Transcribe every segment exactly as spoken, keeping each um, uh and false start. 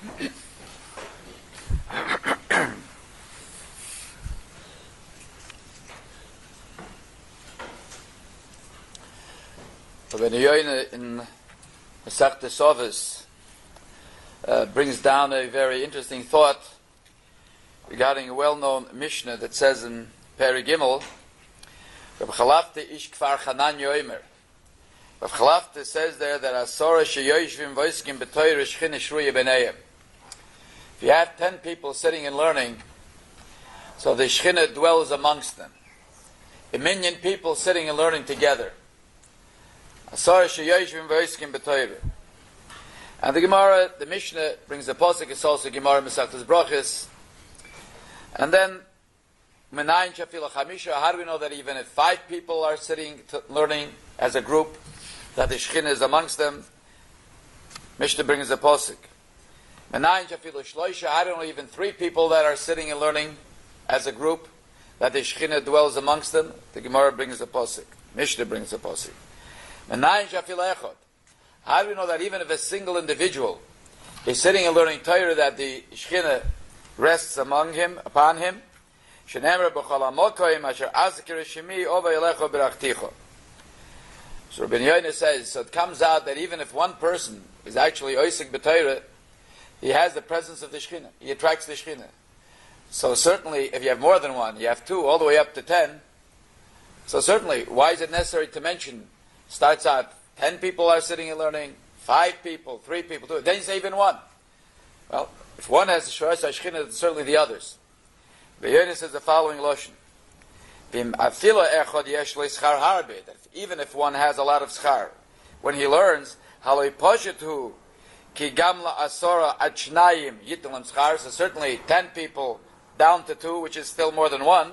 Ben Yoyne in Masechta Sovos uh, brings down a very interesting thought regarding a well-known Mishnah that says in Peri Gimel, Rav Chalafte ish kfar Chanan yoimer. Rav Chalafte says there that Asora sheyoshvim voiskim b'toyre shchina shruya b'neihem. If you have ten people sitting and learning, so the Shechina dwells amongst them. A million people sitting and learning together. Asara sheyoshvim voiskim b'toyre. And the Gemara, the Mishnah brings the pasuk. It's also Gemara Masechtas Brachos. And then, Menayin shafila chamisha. How do we know that even if five people are sitting to learning as a group, that the Shechina is amongst them? Mishnah brings the pasuk. Menayin shafila shloisha. How do we know even three people that are sitting and learning as a group, that the Shechina dwells amongst them? The Gemara brings the pasuk. Mishnah brings the pasuk. Menayin shafila echad. How do we know that even if a single individual is sitting and learning Torah, that the Shechina rests among him, upon him? Shenemra b'chol hamokoyim asher azkir shemi ova yelecho berachticho. So Rabbi Yoina says, so it comes out that even if one person is actually oisik b'Torah, he has the presence of the Shechina. He attracts the Shechina. So certainly, if you have more than one, you have two, all the way up to ten. So certainly, why is it necessary to mention? Starts out, ten people are sitting and learning, five people, three people, two. Then you say even one. Well, if one has the Shoras HaShechina, it's certainly the others. The Yonis says the following lashon: even if one has a lot of schar, when he learns, haloi poshetu ki gamla asora achnayim yitlam schar. So certainly ten people down to two, which is still more than one.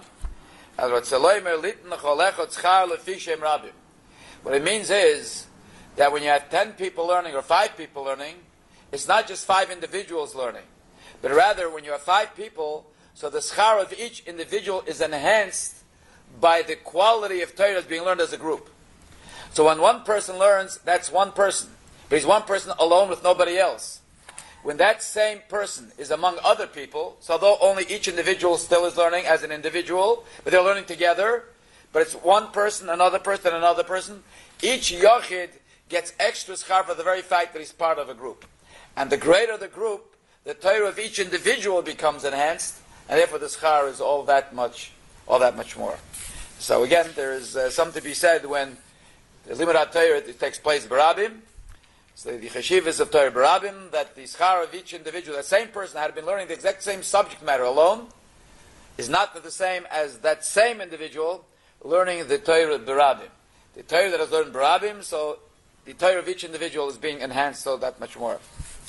What it means is that when you have ten people learning or five people learning, it's not just five individuals learning, but rather when you have five people, so the schar of each individual is enhanced by the quality of Torah being learned as a group. So when one person learns, that's one person, but he's one person alone with nobody else. When that same person is among other people, so although only each individual still is learning as an individual, but they're learning together, but it's one person, another person, another person, each yochid gets extra schar for the very fact that he's part of a group. And the greater the group, the Torah of each individual becomes enhanced, and therefore the schar is all that much, all that much more. So again, there is uh, something to be said when the Limud Torah it takes place barabim. So the cheshivas of Torah barabim, that the schar of each individual, the same person had been learning the exact same subject matter alone, is not the same as that same individual learning the Torah barabim. The Torah that is learned barabim, so the Torah of each individual is being enhanced so that much more.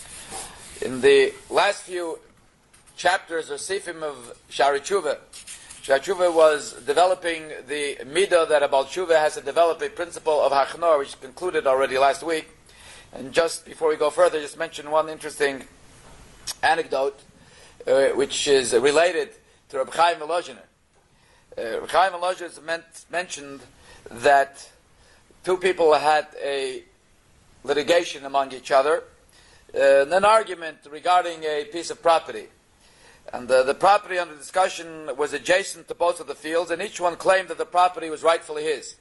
In the last few chapters or sifim of Shari Tshuva, Shari Tshuva was developing the midah that about Tshuva has to develop a principle of hachnor, which concluded already last week. And just before we go further, just mention one interesting anecdote, uh, which is related to Reb Chaim Volozhiner. Uh, Reb Chaim Volozhiner meant, mentioned that two people had a litigation among each other, uh, an argument regarding a piece of property. And uh, the property under discussion was adjacent to both of the fields, and each one claimed that the property was rightfully his.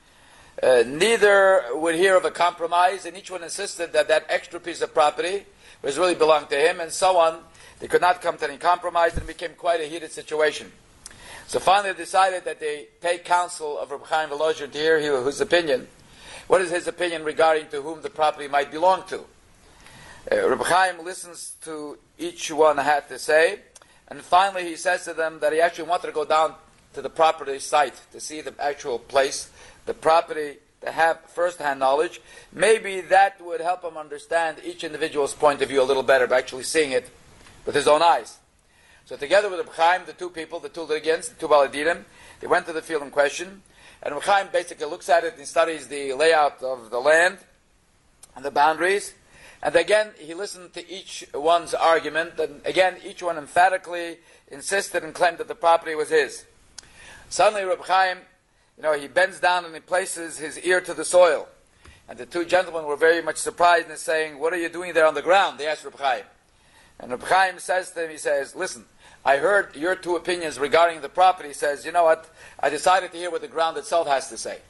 Uh, neither would hear of a compromise, and each one insisted that that extra piece of property was really belonged to him, and so on. They could not come to any compromise, and it became quite a heated situation. So finally they decided that they take counsel of Reb Chaim Volozhiner to hear his opinion. What is his opinion regarding to whom the property might belong to? Uh, Reb Chaim listens to each one had to say, and finally he says to them that he actually wanted to go down to the property site to see the actual place, the property, to have first-hand knowledge. Maybe that would help him understand each individual's point of view a little better by actually seeing it with his own eyes. So together with Reb Chaim, the two people, the two litigants, the two baladinim, they went to the field in question, and Reb Chaim basically looks at it and studies the layout of the land and the boundaries, and again he listened to each one's argument, and again each one emphatically insisted and claimed that the property was his. Suddenly Reb Chaim, you know, he bends down and he places his ear to the soil, and the two gentlemen were very much surprised and saying, "What are you doing there on the ground?" They asked Reb Chaim. And Reb Chaim says to him, he says, listen, I heard your two opinions regarding the property. He says, you know what, I decided to hear what the ground itself has to say.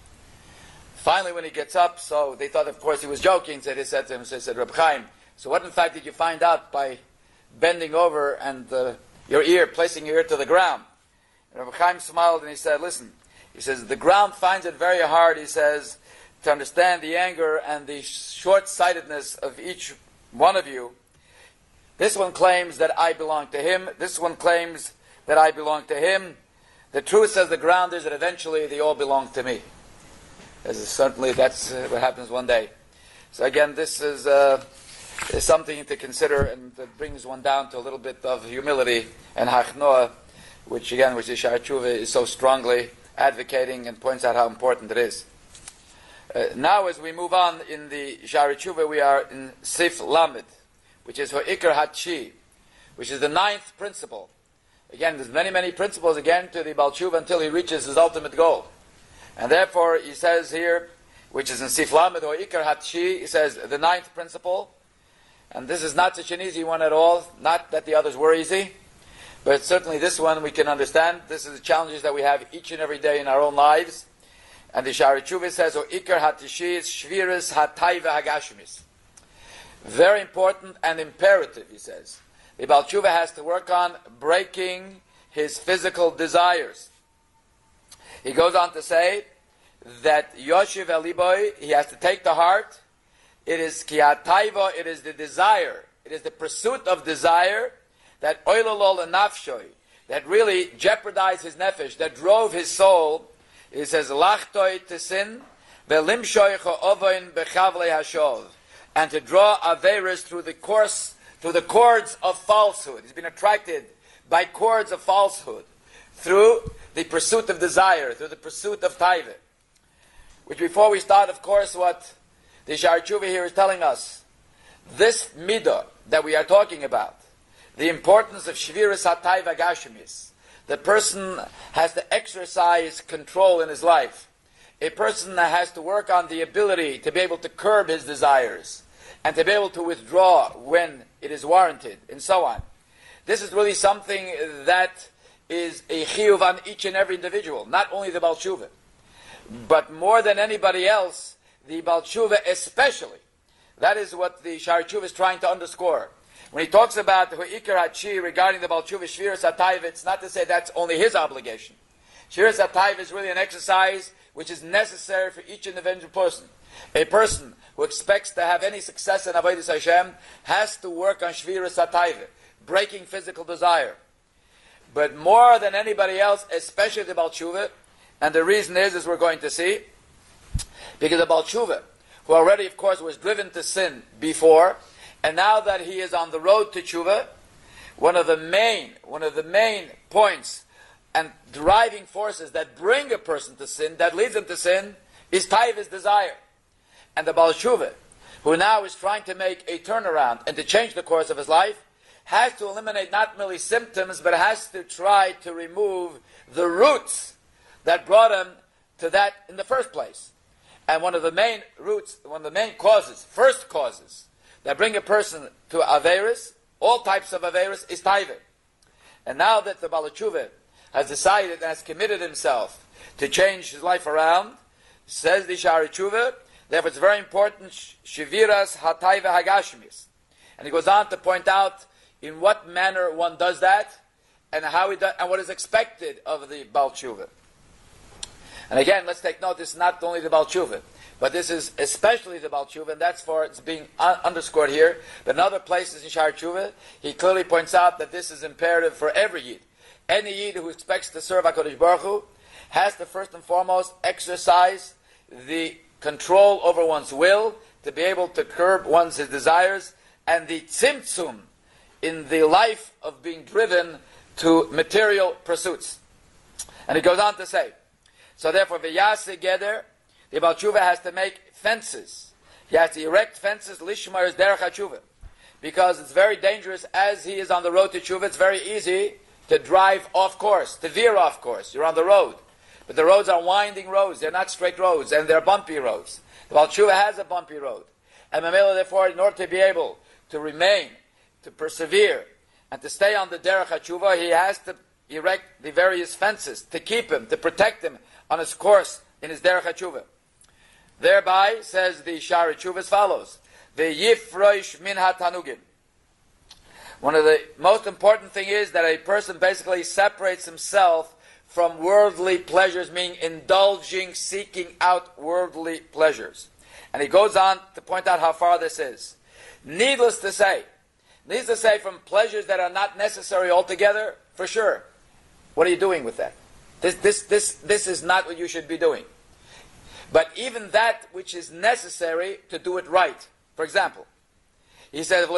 Finally, when he gets up, so they thought, of course, he was joking, so they said to him, so he said, Reb Chaim, so what in fact did you find out by bending over and uh, your ear, placing your ear to the ground? And Reb Chaim smiled and he said, listen, he says, the ground finds it very hard, he says, to understand the anger and the short-sightedness of each one of you. This one claims that I belong to him. This one claims that I belong to him. The truth, says the ground, is that eventually they all belong to me. This is certainly, that's uh, what happens one day. So again, this is, uh, is something to consider, and it brings one down to a little bit of humility and hachnoah, which again, which the Sha'ar Tshuva is so strongly advocating and points out how important it is. Uh, now, as we move on in the Sha'ar Tshuva, we are in Sif Lamed, which is Ho'ikar Hatshi, which is the ninth principle. Again, there's many, many principles, again, to the Baal Tshuva until he reaches his ultimate goal. And therefore, he says here, which is in Sif Lamed, Ho'ikar Hatshi, he says, the ninth principle, and this is not such an easy one at all, not that the others were easy, but certainly this one we can understand. This is the challenges that we have each and every day in our own lives. And the Sha'ar Tshuva says, Ho'ikar Hatshi is Shviris Hatayva Hagashmis. Very important and imperative, he says. The Baal Tshuva has to work on breaking his physical desires. He goes on to say that Yoshiv Eliboy, he has to take the heart. It is Kiataiva, it is the desire, it is the pursuit of desire that Oilalol and Nafshoy, that really jeopardized his nefesh, that drove his soul. He says, Lachtoi to sin, Velimshoy Cho'ovoin Bechavle Hashov, and to draw Averis through the course, through the cords of falsehood. He's been attracted by cords of falsehood through the pursuit of desire, through the pursuit of taiva. Which, before we start, of course, what the Sha'ar Tshuva here is telling us, this midah that we are talking about, the importance of shviras hatayva gashemis, the person has to exercise control in his life. A person has to work on the ability to be able to curb his desires and to be able to withdraw when it is warranted, and so on. This is really something that is a chiyuv on each and every individual, not only the Baal Tshuva, but more than anybody else, the Baal Tshuva especially. That is what the Sha'ar Tshuva is trying to underscore. When he talks about Ho'ikar Hatshi regarding the Baal Tshuva Shviras HaTayva, it's not to say that's only his obligation. Shviras HaTayva is really an exercise which is necessary for each individual person. A person who expects to have any success in Avodas Hashem has to work on Shviras HaTayva, breaking physical desire. But more than anybody else, especially the Baal Tshuva, and the reason is, as we're going to see, because the Baal Tshuva, who already, of course, was driven to sin before, and now that he is on the road to Tshuva, one of the main, one of the main points and driving forces that bring a person to sin, that leads him to sin, is taiva's desire. And the Baal Tshuva, who now is trying to make a turnaround and to change the course of his life, has to eliminate not merely symptoms, but has to try to remove the roots that brought him to that in the first place. And one of the main roots, one of the main causes, first causes, that bring a person to Averis, all types of Averis, is taiva. And now that the Baal Tshuva has decided and has committed himself to change his life around, says the Sha'ar Tshuva, therefore it's very important, Shviras HaTayva Hagashmis. And he goes on to point out in what manner one does that, and how he does, and what is expected of the Baal Tshuva. And again, let's take note, this is not only the Baal Tshuva, but this is especially the Baal Tshuva, and that's for it's being un- underscored here. But in other places in Sha'ar Tshuva, he clearly points out that this is imperative for every Yid. Any Yid who expects to serve HaKadosh Baruch Hu has to first and foremost exercise the control over one's will, to be able to curb one's his desires, and the tzimtzum in the life of being driven to material pursuits. And he goes on to say, so therefore, v'yaseh geder, the Baal Tshuva has to make fences. He has to erect fences, lishmar is derech HaTshuva. Because it's very dangerous, as he is on the road to Tshuva, it's very easy to drive off course, to veer off course. You're on the road. But the roads are winding roads, they're not straight roads, and they're bumpy roads. The Baal Tshuva has a bumpy road. And Mamela, therefore, in order to be able to remain to persevere and to stay on the derech hatshuva, he has to erect the various fences to keep him, to protect him on his course in his derech hatshuva. Thereby, says the Shari Tshuva, as follows: the yifroish min hatanugim. One of the most important thing is that a person basically separates himself from worldly pleasures, meaning indulging, seeking out worldly pleasures. And he goes on to point out how far this is. Needless to say, needless to say, from pleasures that are not necessary altogether, for sure. What are you doing with that? This, this, this, this is not what you should be doing. But even that which is necessary to do it right. For example, he says,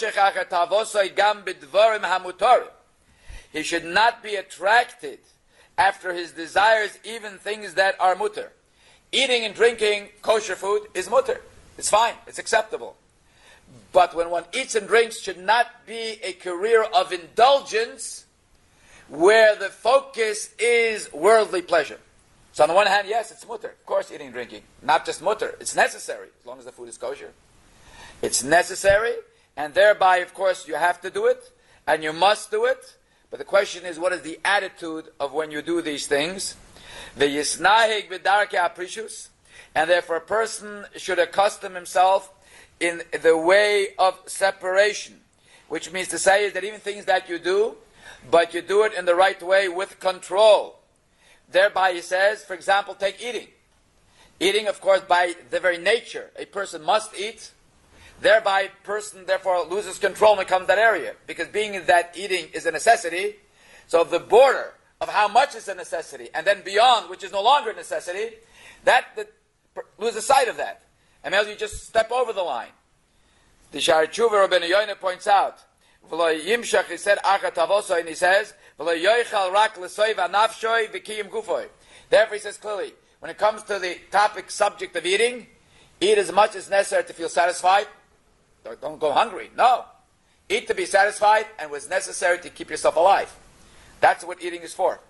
he should not be attracted after his desires, even things that are mutter. Eating and drinking kosher food is mutter. It's fine. It's acceptable. But when one eats and drinks, should not be a career of indulgence where the focus is worldly pleasure. So on the one hand, yes, it's mutter. Of course, eating and drinking. Not just mutter. It's necessary, as long as the food is kosher. It's necessary, and thereby, of course, you have to do it, and you must do it. But the question is, what is the attitude of when you do these things? The yisnahig b'darkei aprishus, and therefore a person should accustom himself in the way of separation, which means to say is that even things that you do, but you do it in the right way with control. Thereby, he says, for example, take eating. Eating, of course, by the very nature, a person must eat. Thereby, a person, therefore, loses control when it comes to that area. Because being that eating is a necessity, so the border of how much is a necessity, and then beyond, which is no longer a necessity, that, that loses sight of that. And else you just step over the line. The Shari Tshuva, Rabbeinu Yoina points out, V'lo yimshach, he said, Achat Avoso, and he says, V'lo yoichal rak l'soy v'nafshoy v'kiyim gufoy. Therefore, he says clearly, when it comes to the topic, subject of eating, eat as much as necessary to feel satisfied. Don't, don't go hungry. No. Eat to be satisfied and was necessary to keep yourself alive. That's what eating is for.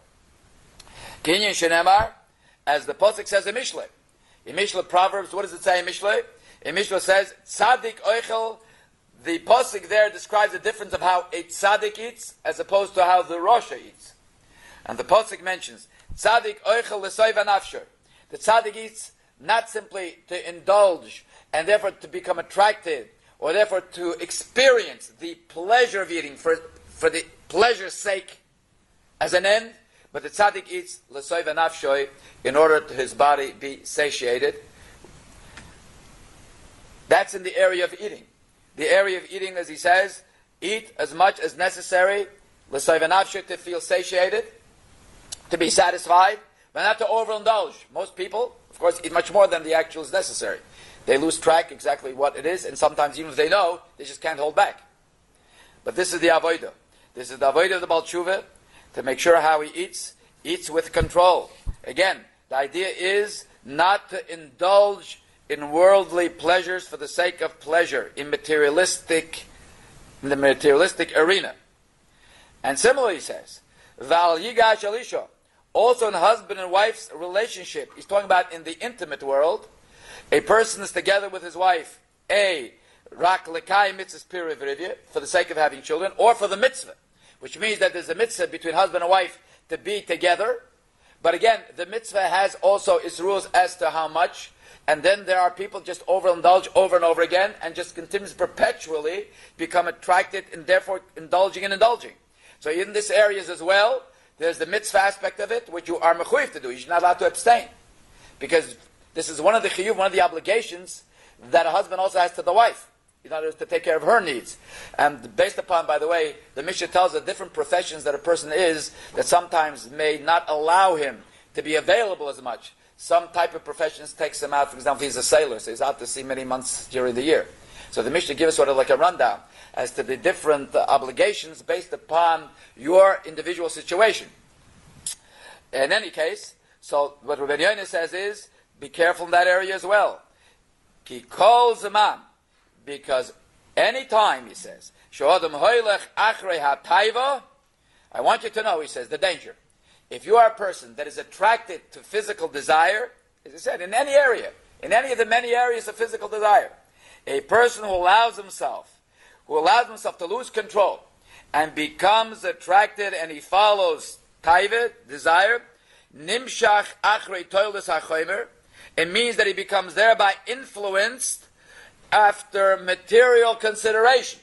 Kinyan shenemar, as the Pasuk says in Mishlei. In Mishlei Proverbs, what does it say in Mishlei? In Mishlei says, Tzadik oichel. The Pasuk there describes the difference of how a tzaddik eats as opposed to how the Rasha eats. And the Pasuk mentions, Tzadik oichel l'soy v'nafsho. The tzaddik eats not simply to indulge and therefore to become attracted or therefore to experience the pleasure of eating for, for the pleasure's sake as an end, but the tzaddik eats l'soy v'nafsho in order to his body be satiated. That's in the area of eating. The area of eating, as he says, eat as much as necessary, l'soy v'nafsho, to feel satiated, to be satisfied, but not to overindulge. Most people, of course, eat much more than the actual is necessary. They lose track exactly what it is, and sometimes even if they know, they just can't hold back. But this is the avodah. This is the avodah of the Baal Tshuva, to make sure how he eats, eats with control. Again, the idea is not to indulge in worldly pleasures for the sake of pleasure, in materialistic, in the materialistic arena. And similarly, he says, Val yigash alisha, also in husband and wife's relationship. He's talking about in the intimate world. A person is together with his wife, A, rak lekai mitzvahs pirivrivya, for the sake of having children, or for the mitzvah, which means that there's a mitzvah between husband and wife to be together. But again, the mitzvah has also its rules as to how much. And then there are people just overindulge over and over again and just continues perpetually become attracted and therefore indulging and indulging. So in this areas as well, there's the mitzvah aspect of it, which you are mechuyev to do. You're not allowed to abstain. Because this is one of the chiyuv, one of the obligations that a husband also has to the wife. In other words, to take care of her needs. And based upon, by the way, the Mishnah tells the different professions that a person is that sometimes may not allow him to be available as much. Some type of professions takes him out. For example, he's a sailor, so he's out to sea many months during the year. So the Mishnah gives us sort of like a rundown as to the different uh, obligations based upon your individual situation. In any case, so what Rabbeinu Yoina says is, be careful in that area as well. Ki kol zaman, because any time, he says, she'odam hoylech achrei hatayva, I want you to know, he says, the danger. If you are a person that is attracted to physical desire, as I said, in any area, in any of the many areas of physical desire, a person who allows himself, who allows himself to lose control and becomes attracted and he follows taiva, desire, nimshach achrei toilus hachomer, it means that he becomes thereby influenced after material consideration.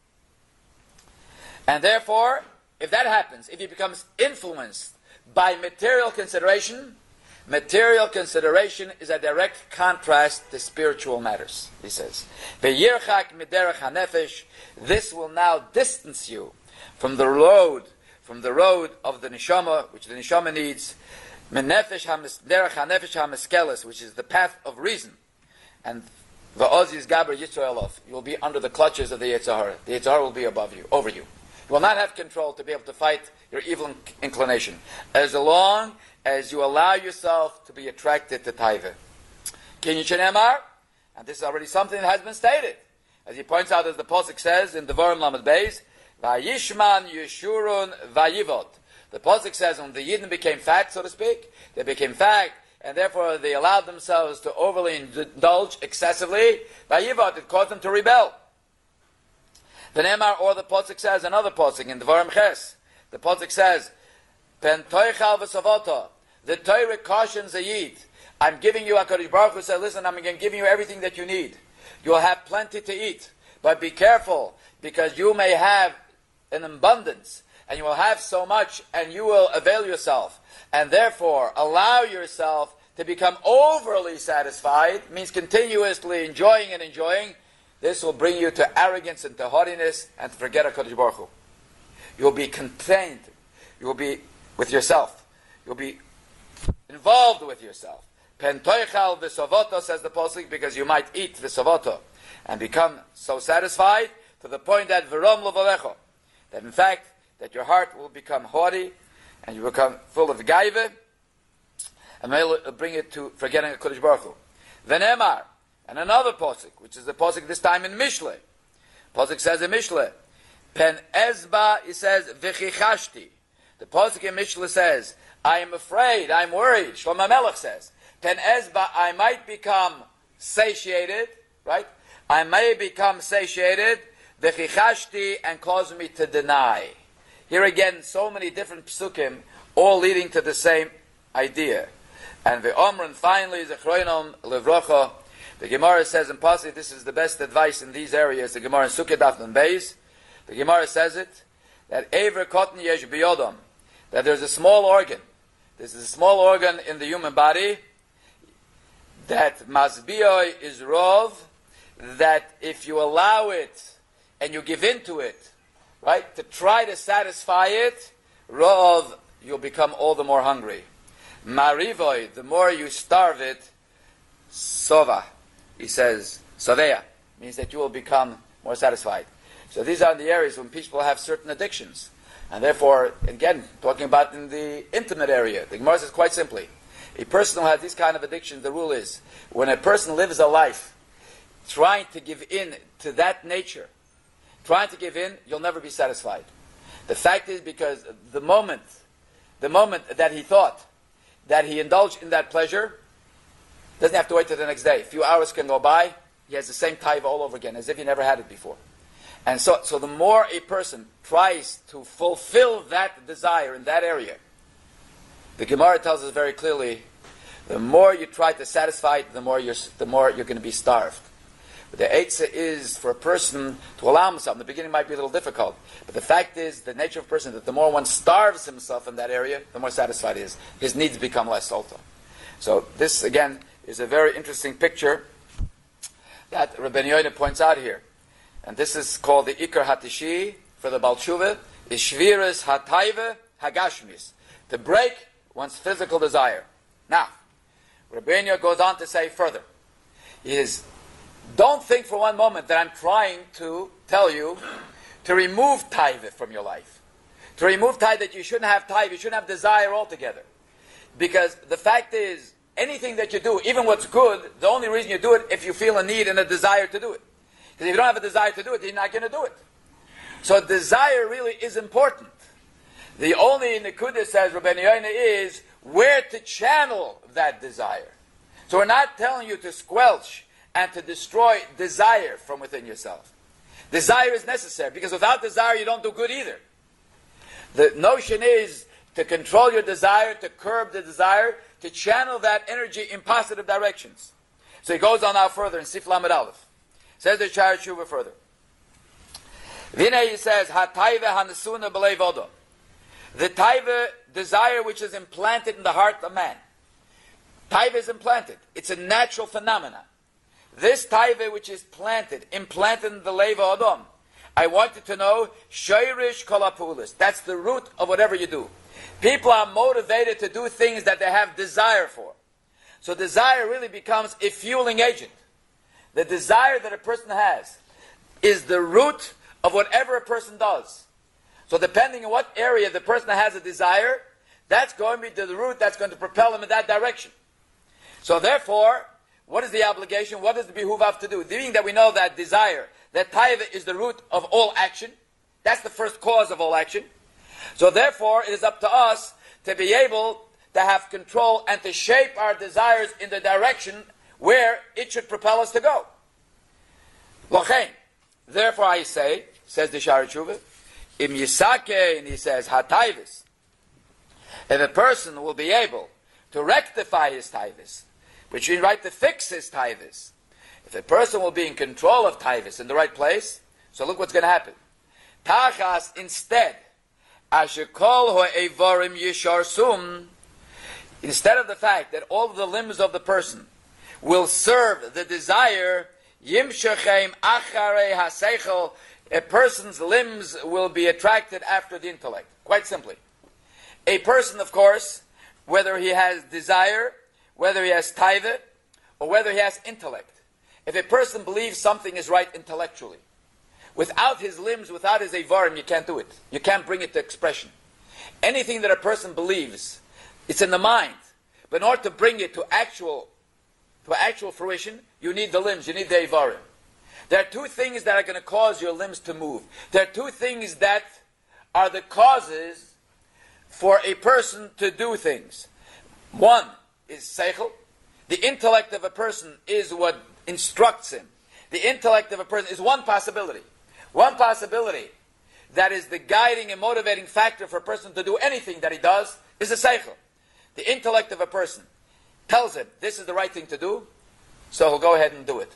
And therefore, if that happens, if he becomes influenced by material consideration, material consideration is a direct contrast to spiritual matters, he says. Ve'yirchak miderech hanefesh, this will now distance you from the road, from the road of the neshama, which the neshama needs, menefesh derech hanefesh hameskeles, which is the path of reason. And va'oz yizgaber Yisraelov, you will be under the clutches of the Yetzer Hara. The Yetzer Hara will be above you, over you. You will not have control to be able to fight your evil inclination, as long as you allow yourself to be attracted to taiva. Kinyan shenemar, and this is already something that has been stated, as he points out, as the pasuk says in Devarim Lamed Beis, Vayishman Yeshurun Vayivot. The pasuk says, when the Yidden became fat, so to speak, they became fat, and therefore they allowed themselves to overly indulge excessively. Vayivot, it caused them to rebel. The Nemar, or the pasuk says, another pasuk in Devarim Ches, the pasuk says, Pen toichal v'savota, the Torah cautions a Yid. I'm giving you, HaKadosh Baruch Hu said, listen, I'm giving you everything that you need. You'll have plenty to eat, but be careful, because you may have an abundance, and you will have so much, and you will avail yourself, and therefore allow yourself to become overly satisfied, means continuously enjoying and enjoying. This will bring you to arrogance and to haughtiness, and to forget HaKadosh Baruch Hu. You'll be contained. You will be with yourself. You'll be involved with yourself. Pen toichal v'savoto, says the pasuk, because you might eat v'savoto and become so satisfied to the point that v'rom lovalecho, that in fact that your heart will become haughty and you become full of gaiva, and may bring it to forgetting HaKadosh Baruch Hu. V'nemar, and another pasuk, which is the pasuk this time in Mishle. Pasuk says in Mishle, Pen ezba, he says v'chichashti. The pasuk in Mishle says, I am afraid, I'm worried. Shlomo Melech says, Pen ezba, I might become satiated, right? I may become satiated, v'chichashti, and cause me to deny. Here again, so many different psukim, all leading to the same idea. And the Omran finally is a chroinom levrocha. The Gemara says in Pasuk, this is the best advice in these areas. The Gemara in Sukkot Daf Nun Beis, the Gemara says it, that Ever Kotten Yesh Biyodom, that there's a small organ. This is a small organ in the human body that Masbiyoi is Rov, that if you allow it and you give in to it, right, to try to satisfy it, Rov, you'll become all the more hungry. Marivoi, the more you starve it, Sova, he says, Soveya, means that you will become more satisfied. So these are the areas when people have certain addictions. And therefore, again, talking about in the intimate area, the Gemara says quite simply, a person who has these kind of addictions, the rule is, when a person lives a life trying to give in to that nature, trying to give in, you'll never be satisfied. The fact is, because the moment, the moment that he thought that he indulged in that pleasure, doesn't have to wait till the next day. A few hours can go by, he has the same taiva all over again, as if he never had it before. And so, so the more a person tries to fulfill that desire in that area, the Gemara tells us very clearly, the more you try to satisfy it, the more you're, the more you're going to be starved. But the eitzah is for a person to allow himself. In the beginning it might be a little difficult, but the fact is, the nature of a person, that the more one starves himself in that area, the more satisfied he is. His needs become less also. So this, again, is a very interesting picture that Rabbeinu Yoina points out here. And this is called the Ikar Hatishi for the Baal Tshuva, is Shviras Hataiva Hagashmis, to break one's physical desire. Now, Rabbeinu goes on to say further, is don't think for one moment that I'm trying to tell you to remove taiva from your life. To remove taiva, that you shouldn't have taiva, you shouldn't have desire altogether. Because the fact is, anything that you do, even what's good, the only reason you do it if you feel a need and a desire to do it. Because if you don't have a desire to do it, you're not going to do it. So desire really is important. The only nekuda, says Rabbeinu Yoina, is where to channel that desire. So we're not telling you to squelch and to destroy desire from within yourself. Desire is necessary, because without desire you don't do good either. The notion is to control your desire, to curb the desire, to channel that energy in positive directions. So he goes on now further in Sif Lamed Aleph. Says the Sha'ar Tshuva further. Vinay, he says, Ha-taiva ha-nesuna b'leiv odom. The taiva, desire which is implanted in the heart of man. Taiva is implanted. It's a natural phenomenon. This taiva which is planted, implanted in the leiv odom, I want you to know, shoirish kol ha'pulos. That's the root of whatever you do. People are motivated to do things that they have desire for. So desire really becomes a fueling agent. The desire that a person has is the root of whatever a person does. So depending on what area the person has a desire, that's going to be the root that's going to propel him in that direction. So therefore, what is the obligation? What does the behuv have to do? Being that we know that desire, that taiva is the root of all action, that's the first cause of all action. So therefore, it is up to us to be able to have control and to shape our desires in the direction where it should propel us to go. Lochein. Therefore I say, says the Sha'ar Tshuva, Im Yisake, and he says, Ha-taivis. If a person will be able to rectify his taivis, which means right to fix his taivis, if a person will be in control of taivis in the right place, so look what's going to happen. Tachas, instead, Ashekol ho-evarim yishar sum, instead of the fact that all of the limbs of the person will serve the desire, Yimshachem acharei haseichel, a person's limbs will be attracted after the intellect. Quite simply. A person, of course, whether he has desire, whether he has taiva, or whether he has intellect. If a person believes something is right intellectually, without his limbs, without his avarim, you can't do it. You can't bring it to expression. Anything that a person believes, it's in the mind. But in order to bring it to actual, to actual fruition, you need the limbs, you need the avarim. There are two things that are going to cause your limbs to move. There are two things that are the causes for a person to do things. One is seichel. The intellect of a person is what instructs him. The intellect of a person is one possibility. One possibility that is the guiding and motivating factor for a person to do anything that he does is the seichel. The intellect of a person tells him this is the right thing to do, so he'll go ahead and do it.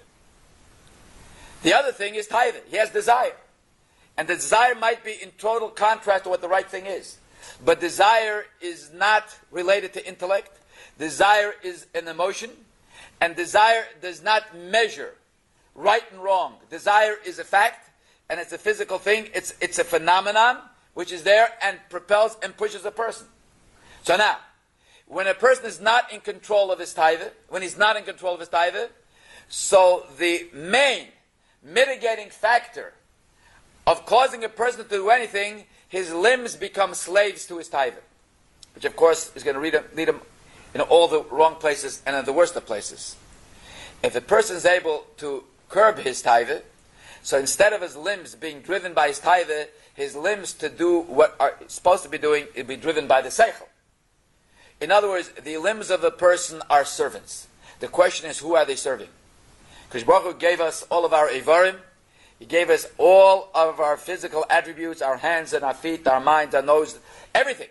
The other thing is taiva. He has desire. And the desire might be in total contrast to what the right thing is. But desire is not related to intellect. Desire is an emotion. And desire does not measure right and wrong. Desire is a fact, and it's a physical thing. It's, it's a phenomenon which is there and propels and pushes a person. So now, when a person is not in control of his taiva, when he's not in control of his taiva, so the main mitigating factor of causing a person to do anything, his limbs become slaves to his taiva, which of course is going to lead him, lead him in all the wrong places and in the worst of places. If a person is able to curb his taiva, so instead of his limbs being driven by his taiva, his limbs to do what are supposed to be doing, it'll be driven by the seichel. In other words, the limbs of a person are servants. The question is, who are they serving? Because Baruch Hu gave us all of our avarim. He gave us all of our physical attributes, our hands and our feet, our minds, our nose, everything.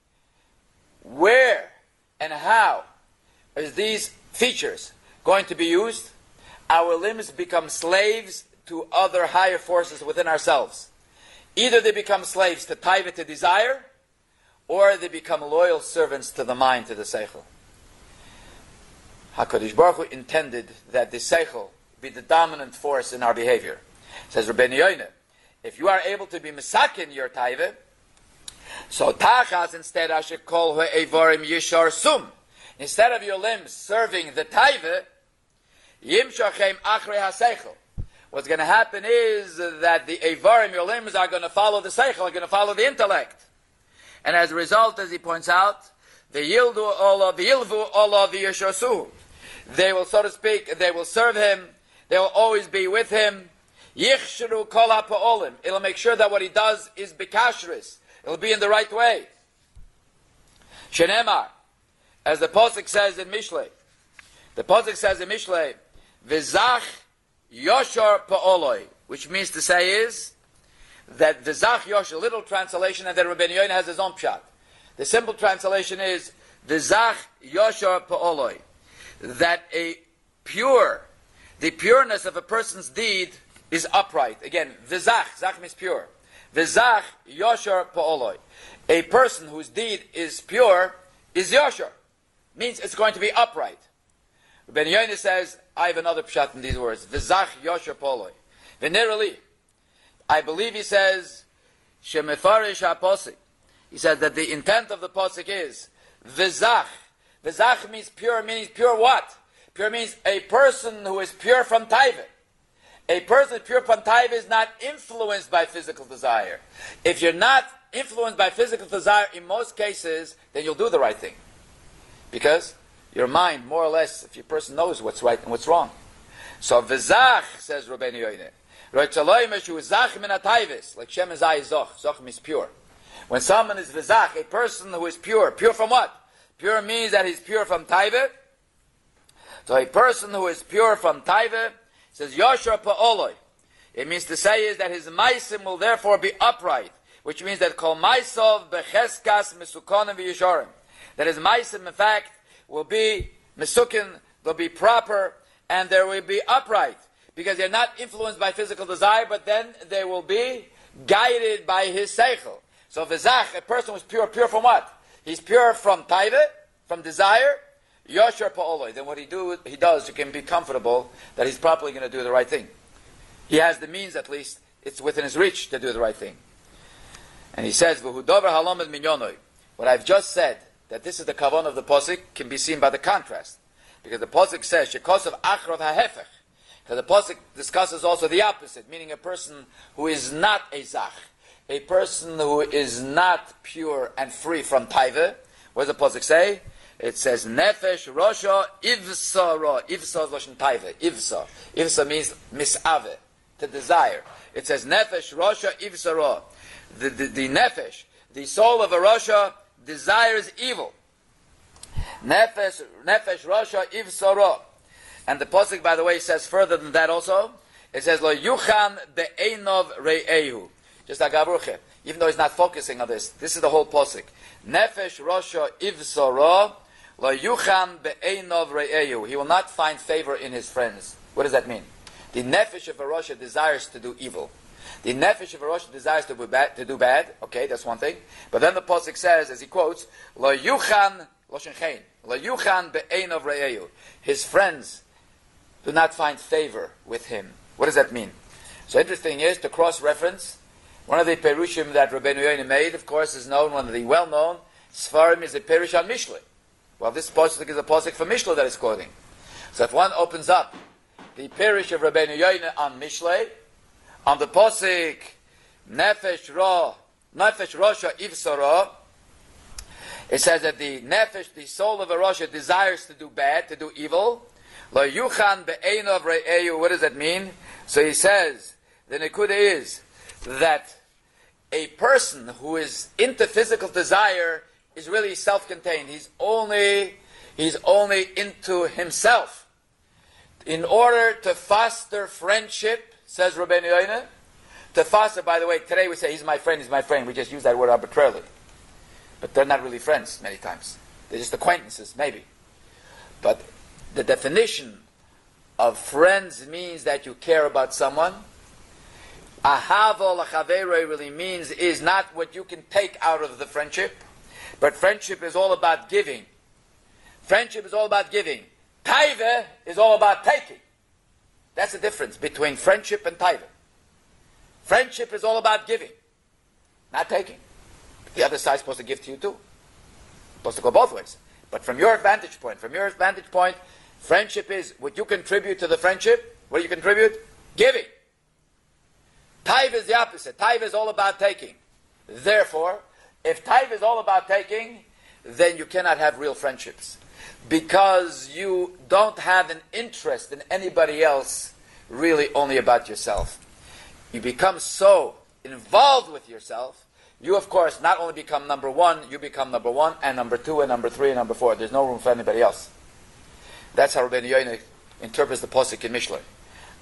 Where and how is these features going to be used? Our limbs become slaves to other higher forces within ourselves. Either they become slaves to taiva, to desire, or they become loyal servants to the mind, to the seichel. HaKadosh Baruch Hu intended that the seichel be the dominant force in our behavior. Says Rabbeinu Yoina, if you are able to be misakin your taiva, so tachas instead I should call her evarim yishar sum. Instead of your limbs serving the taiva, yimshachem achrei haseichel. What's going to happen is that the evarim, your limbs, are going to follow the seichel, are going to follow the intellect. And as a result, as he points out, the yildu Allah, the yilvu Allah, the yishosu. They will, so to speak, they will serve him. They will always be with him. Yichshru kol ha'pa'olim. It'll make sure that what he does is bekashris. It'll be in the right way. Shenemar, as the Pasuk says in Mishlei, the Pasuk says in Mishlei, V'zach yoshar pa'oloi. which means to say is that V'zach Yosher, little translation, and then Rabbeinu Yoina has his own pshat. The simple translation is V'zach Yosher Pa'oloi, that a pure, the pureness of a person's deed is upright. Again, V'zach, Zach means pure. V'zach Yosher Pa'oloi, a person whose deed is pure is Yosher, means it's going to be upright. Rabbeinu Yoina says, I have another pshat in these words. V'zach Yosher Pa'oloi. Venerally, I believe he says, Shemefarish HaPosik. He says that the intent of the Posik is, V'zach. V'zach means pure, means pure what? Pure means a person who is pure from taiva. A person pure from taiva is not influenced by physical desire. If you're not influenced by physical desire, in most cases, then you'll do the right thing. Because your mind, more or less, if your person knows what's right and what's wrong. So, V'zach, says Rabbeinu Yoina, like Shem is I Zoch. Zoch means pure. When someone is V'zach, a person who is pure, pure from what? Pure means that he's pure from taiva. So a person who is pure from taiva, says Yosher Pa'oloi. It means to say is that his maisim will therefore be upright, which means that Kol Maisov Becheskas Mesukonim V'Yishorim. That his maisim, in fact, will be mesukin, they'll be proper, and they will be upright. Because they're not influenced by physical desire, but then they will be guided by his seichel. So V'zach, a person who's pure, pure from what? He's pure from taiva, from desire, Yosher Pa'oloi. Then what he do, he does, he can be comfortable that he's probably going to do the right thing. He has the means, at least, it's within his reach to do the right thing. And he says, V'hudover halomed minyonoi. What I've just said, that this is the kavan of the posik, can be seen by the contrast. Because the posik says, Shekosov achrov hahefech. So the posik discusses also the opposite, meaning a person who is not a zach, a person who is not pure and free from taiva. What does the posik say? It says nefesh rosha ivsa ra. Ivsa is lashon taiva. Ivsa. Ivsa means misave, to desire. It says nefesh rosha ivsa ra. The, the, the nefesh, the soul of a rosha, desires evil. Nefesh nefesh rosha ivsa ra. And the posuk, by the way, says further than that also. It says, Lo yuchan be'enov re'ehu. Just like Abruche. Even though he's not focusing on this. This is the whole posuk. Nefesh rosha ivsora. Lo yuchan be'enov re'ehu. He will not find favor in his friends. What does that mean? The nefesh of a rosha desires to do evil. The nefesh of a rosha desires to do bad. To do bad. Okay, that's one thing. But then the posuk says, as he quotes, Lo yuchan loshen chein. Lo yuchan be'enov re'ehu. His friends do not find favor with him. What does that mean? So interesting is, to cross-reference, one of the perushim that Rabbeinu Yoina made, of course, is known, one of the well-known, Sfarim is a perush on Mishlei. Well, this posuk is a posuk for Mishlei that is quoting. So if one opens up the perush of Rabbeinu Yoina on Mishlei, on the posuk, Nefesh Ra, Nefesh Rosha Ivsara, it says that the Nefesh, the soul of a Rosha, desires to do bad, to do evil. Lo yuchan be'enov re'ehu. What does that mean? So he says, the nekuda is that a person who is into physical desire is really self-contained. He's only, he's only into himself. In order to foster friendship, says Rabbeinu Yoina, to foster, by the way, today we say, he's my friend, he's my friend. We just use that word arbitrarily. But they're not really friends many times. They're just acquaintances, maybe. But the definition of friends means that you care about someone. Ahava l'chaveroi really means is not what you can take out of the friendship, but friendship is all about giving. Friendship is all about giving. Taiva is all about taking. That's the difference between friendship and taiva. Friendship is all about giving, not taking. The other side is supposed to give to you too. Supposed to go both ways. But from your vantage point, from your vantage point, friendship is what you contribute to the friendship. What do you contribute? Giving. Taiva is the opposite. Taiva is all about taking. Therefore, if taiva is all about taking, then you cannot have real friendships. Because you don't have an interest in anybody else, really only about yourself. You become so involved with yourself, you of course not only become number one, you become number one, and number two, and number three, and number four. There's no room for anybody else. That's how Rabbeinu Yoina interprets the posuk in Mishlei.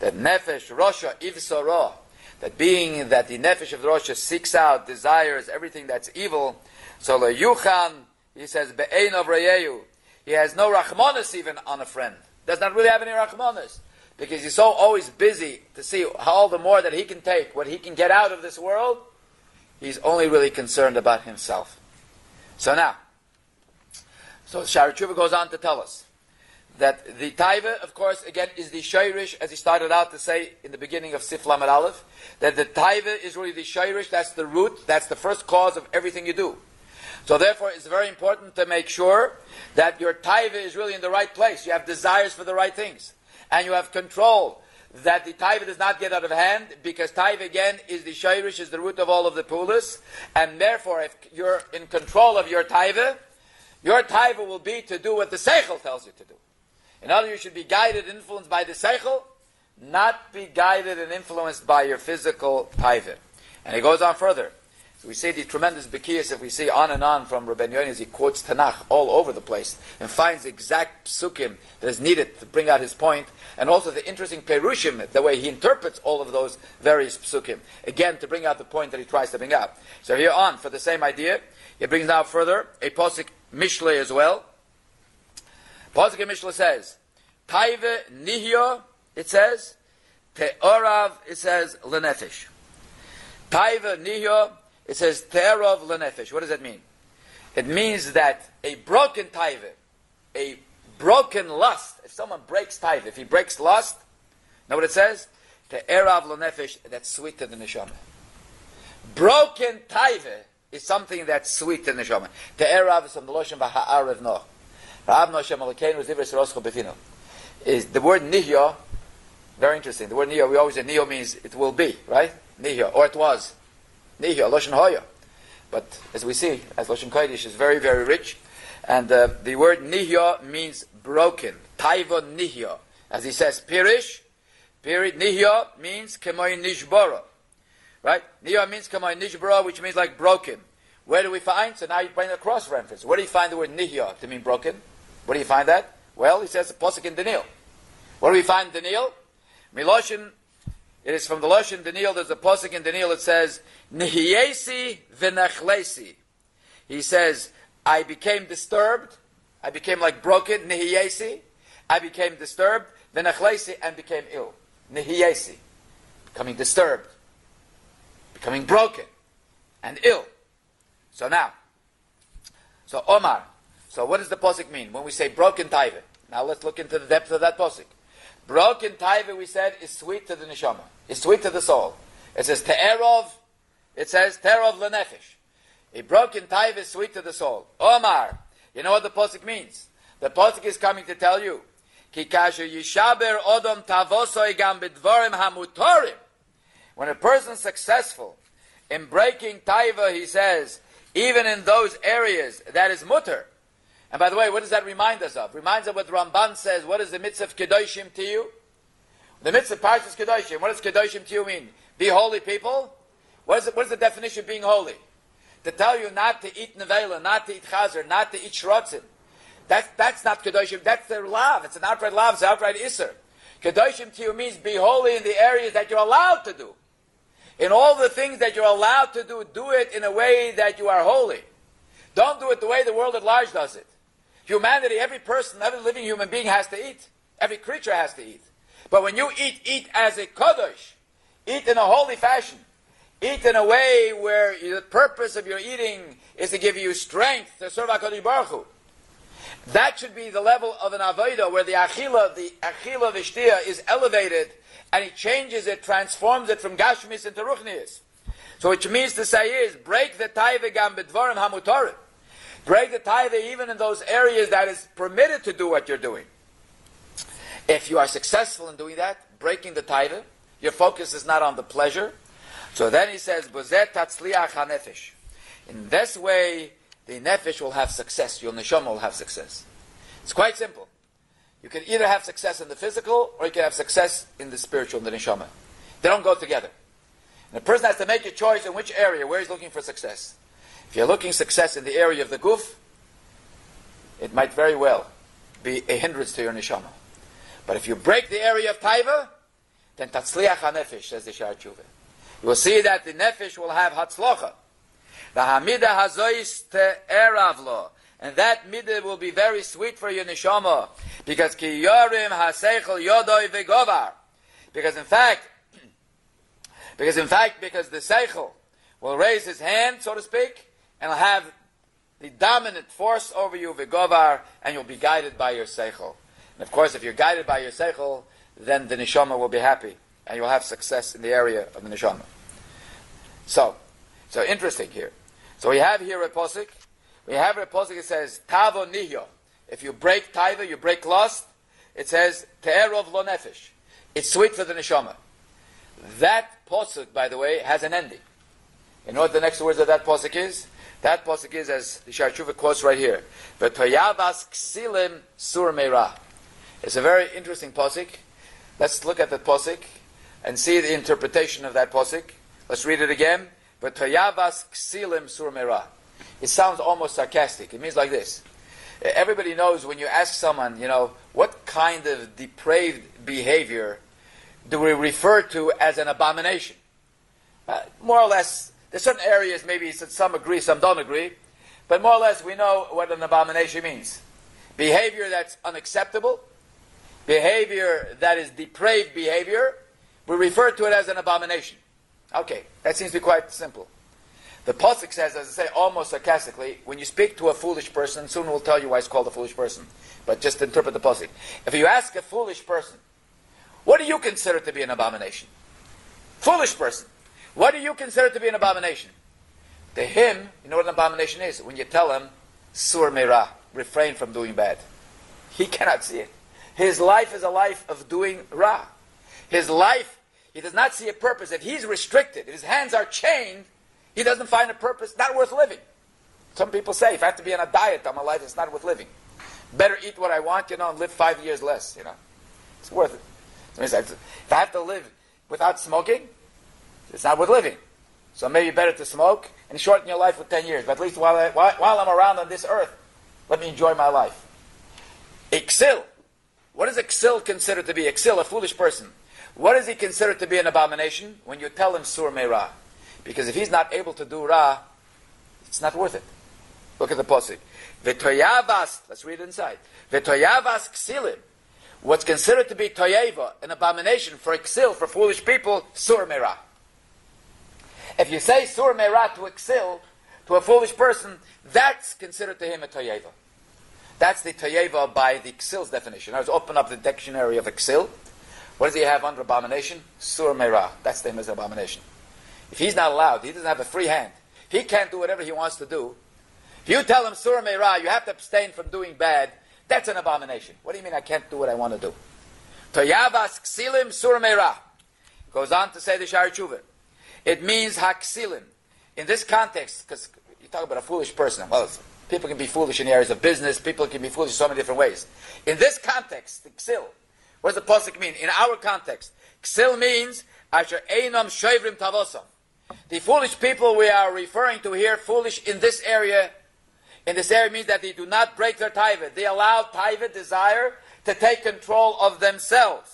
that nefesh rosha ivsara, that being that the nefesh of the rosha seeks out, desires everything that's evil, so le yuchan, he says, be'ein of reyehu, he has no rachmanis even on a friend. Does not really have any rachmanis, because he's so always busy to see how all the more that he can take, what he can get out of this world, he's only really concerned about himself. So now, so Sha'ar Tshuva goes on to tell us that the taiva, of course, again, is the shayrish, as he started out to say in the beginning of Sif Lamed Aleph, that the taiva is really the shayrish, that's the root, that's the first cause of everything you do. So therefore, it's very important to make sure that your taiva is really in the right place. You have desires for the right things. And you have control, that the taiva does not get out of hand, because taiva, again, is the shayrish, is the root of all of the pulas. And therefore, if you're in control of your taiva, your taiva will be to do what the seichel tells you to do. In other words, you should be guided and influenced by the seichel, not be guided and influenced by your physical taiva. And he goes on further. So we see the tremendous bekiyas, if we see on and on from Rabbeinu Yonah, as he quotes Tanakh all over the place and finds the exact psukim that is needed to bring out his point, and also the interesting perushim, the way he interprets all of those various psukim, again to bring out the point that he tries to bring out. So here on, for the same idea, he brings out further a posik mishle as well. Posik mishle says, Taive nihyo, it says, te'orav, it says, lenefesh. Taive nihyo, it says, te'orav lenefesh. What does that mean? It means that a broken taive, a broken lust, if someone breaks taive, if he breaks lust, know what it says? Te'orav lenefesh, that's sweet to the neshama. Broken taive is something that's sweet to the neshama. Te'orav is from the Loshen v'ha'arev noh. Is the word nihyo, very interesting. The word nihyo, we always say nihyo means it will be, right? Nihyo, or it was. Nihyo, Loshen hoya. But as we see, as Loshen Kodesh is very, very rich, and uh, the word nihyo means broken. Taiva nihyo. As he says, pirish, pirish, nihyo means kemoy nishbora. Right? Nihyo means kemoy nishbora, which means like broken. Where do we find? So now you bring a cross reference. Where do you find the word nihyo to mean broken? Where do you find that? Well, he says the posuk in Daniel. Where do we find Daniel? Miloshin, it is from the Loshin Daniel. There's a posuk in Daniel that says, Nihiyesi v'nachlesi. He says, I became disturbed. I became like broken. Nihiyesi. I became disturbed. V'nachlesi, and became ill. Nihiyesi. Becoming disturbed. Becoming broken. And ill. So now, so Omar, so what does the posuk mean when we say broken taiva? Now let's look into the depth of that posuk. Broken taiva, we said, is sweet to the neshama. It's sweet to the soul. It says te'erov, it says te'erov lenefesh. A broken taiva is sweet to the soul. Omar, you know what the posuk means? The posuk is coming to tell you, Ki kasher yishaber odom tavosoi gam b'dvorim hamutorim. When a person is successful in breaking taiva, he says, even in those areas that is mutter. And by the way, what does that remind us of? Reminds us of what Ramban says. What is the mitzvah of Kedoshim to you? The mitzvah of Parshas Kedoshim. What does Kedoshim to you mean? Be holy people? What is, the, what is the definition of being holy? To tell you not to eat nevela, not to eat chazer, not to eat shrotzim. That's, that's not Kedoshim. That's their lav. It's an outright lav. It's an outright isser. Kedoshim to you means be holy in the areas that you're allowed to do. In all the things that you're allowed to do, do it in a way that you are holy. Don't do it the way the world at large does it. Humanity, every person, every living human being has to eat. Every creature has to eat. But when you eat, eat as a kodesh. Eat in a holy fashion. Eat in a way where the purpose of your eating is to give you strength to serve HaKadosh Baruch Hu. That should be the level of an avodah where the achila, the achila v'shtia is elevated, and he changes it, transforms it from gashmis into ruchnius. So which means to say is, break the taiva gam b'dvorim hamutorim. Break the taiva even in those areas that is permitted to do what you're doing. If you are successful in doing that, breaking the taiva, your focus is not on the pleasure. So then he says, Bozet tatzliach hanefesh. In this way, the nefesh will have success. Your neshama will have success. It's quite simple. You can either have success in the physical, or you can have success in the spiritual, in the neshama. They don't go together. And a person has to make a choice in which area, where he's looking for success. If you're looking success in the area of the guf, it might very well be a hindrance to your neshama. But if you break the area of taiva, then tatzliach hanefesh, says the Sha'ar Tshuva. You will see that the nefesh will have hatzlocha. The hamida hazois te'eravlo. And that midah will be very sweet for your neshama. Because ki yorim haseichel yodoi vegovar. Because in fact, because in fact, because the seichel will raise his hand, so to speak, and will have the dominant force over you, vegovar, and you'll be guided by your seichel. And of course, if you're guided by your seichel, then the neshama will be happy, and you'll have success in the area of the neshama. So, so interesting here. So we have here a posik. We have a posik that says tavo nihyo. If you break taiva, you break lust. It says te'erov lo nefesh. It's sweet for the neshama. That posik, by the way, has an ending. You know what the next words of that posik is? That posik is, as the Sha'ar Tshuva quotes right here, v'toyavas ksilim sur meira. It's a very interesting posik. Let's look at that posik and see the interpretation of that posik. Let's read it again. V'toyavas ksilim sur meira. It sounds almost sarcastic. It means like this. Everybody knows when you ask someone, you know, what kind of depraved behavior do we refer to as an abomination? Uh, more or less, there's certain areas maybe some agree, some don't agree, but more or less we know what an abomination means. Behavior that's unacceptable, behavior that is depraved behavior, we refer to it as an abomination. Okay, that seems to be quite simple. The Pasuk says, as I say, almost sarcastically, when you speak to a foolish person, soon we'll tell you why it's called a foolish person. But just interpret the Pasuk. If you ask a foolish person, what do you consider to be an abomination? Foolish person. What do you consider to be an abomination? To him, you know what an abomination is? When you tell him, sur meira, refrain from doing bad. He cannot see it. His life is a life of doing ra. His life, he does not see a purpose. If he's restricted, if his hands are chained, he doesn't find a purpose, not worth living. Some people say, if I have to be on a diet all my life, it's not worth living. Better eat what I want, you know, and live five years less, you know. It's worth it. If I have to live without smoking, it's not worth living. So maybe better to smoke and shorten your life with ten years. But at least while, I, while, while I'm around on this earth, let me enjoy my life. Iksil. What is Iksil considered to be? Iksil, a foolish person. What is he considered to be an abomination? When you tell him sur meira. Because if he's not able to do ra, it's not worth it. Look at the posik. V'toyavas, let's read it inside. V'toyavas ksilim. What's considered to be toyeva, an abomination for iksil, for foolish people, sur meira. If you say sur meira to iksil, to a foolish person, that's considered to him a toyeva. That's the toyeva by the iksil's definition. Let's open up the dictionary of iksil. What does he have under abomination? Sur meira. That's the name as abomination. If he's not allowed, he doesn't have a free hand. He can't do whatever he wants to do. If you tell him sur meira, you have to abstain from doing bad, that's an abomination. What do you mean I can't do what I want to do? Toyavas ksilim sur meira. Goes on to say the Sha'ar Tshuva. It means haksilim. In this context, because you talk about a foolish person, well, people can be foolish in the areas of business, people can be foolish in so many different ways. In this context, the ksil, what does the pasuk mean? In our context, ksil means asher einam shoivrim tavosam. The foolish people we are referring to here, foolish in this area, in this area means that they do not break their taiva. They allow taiva, desire, to take control of themselves.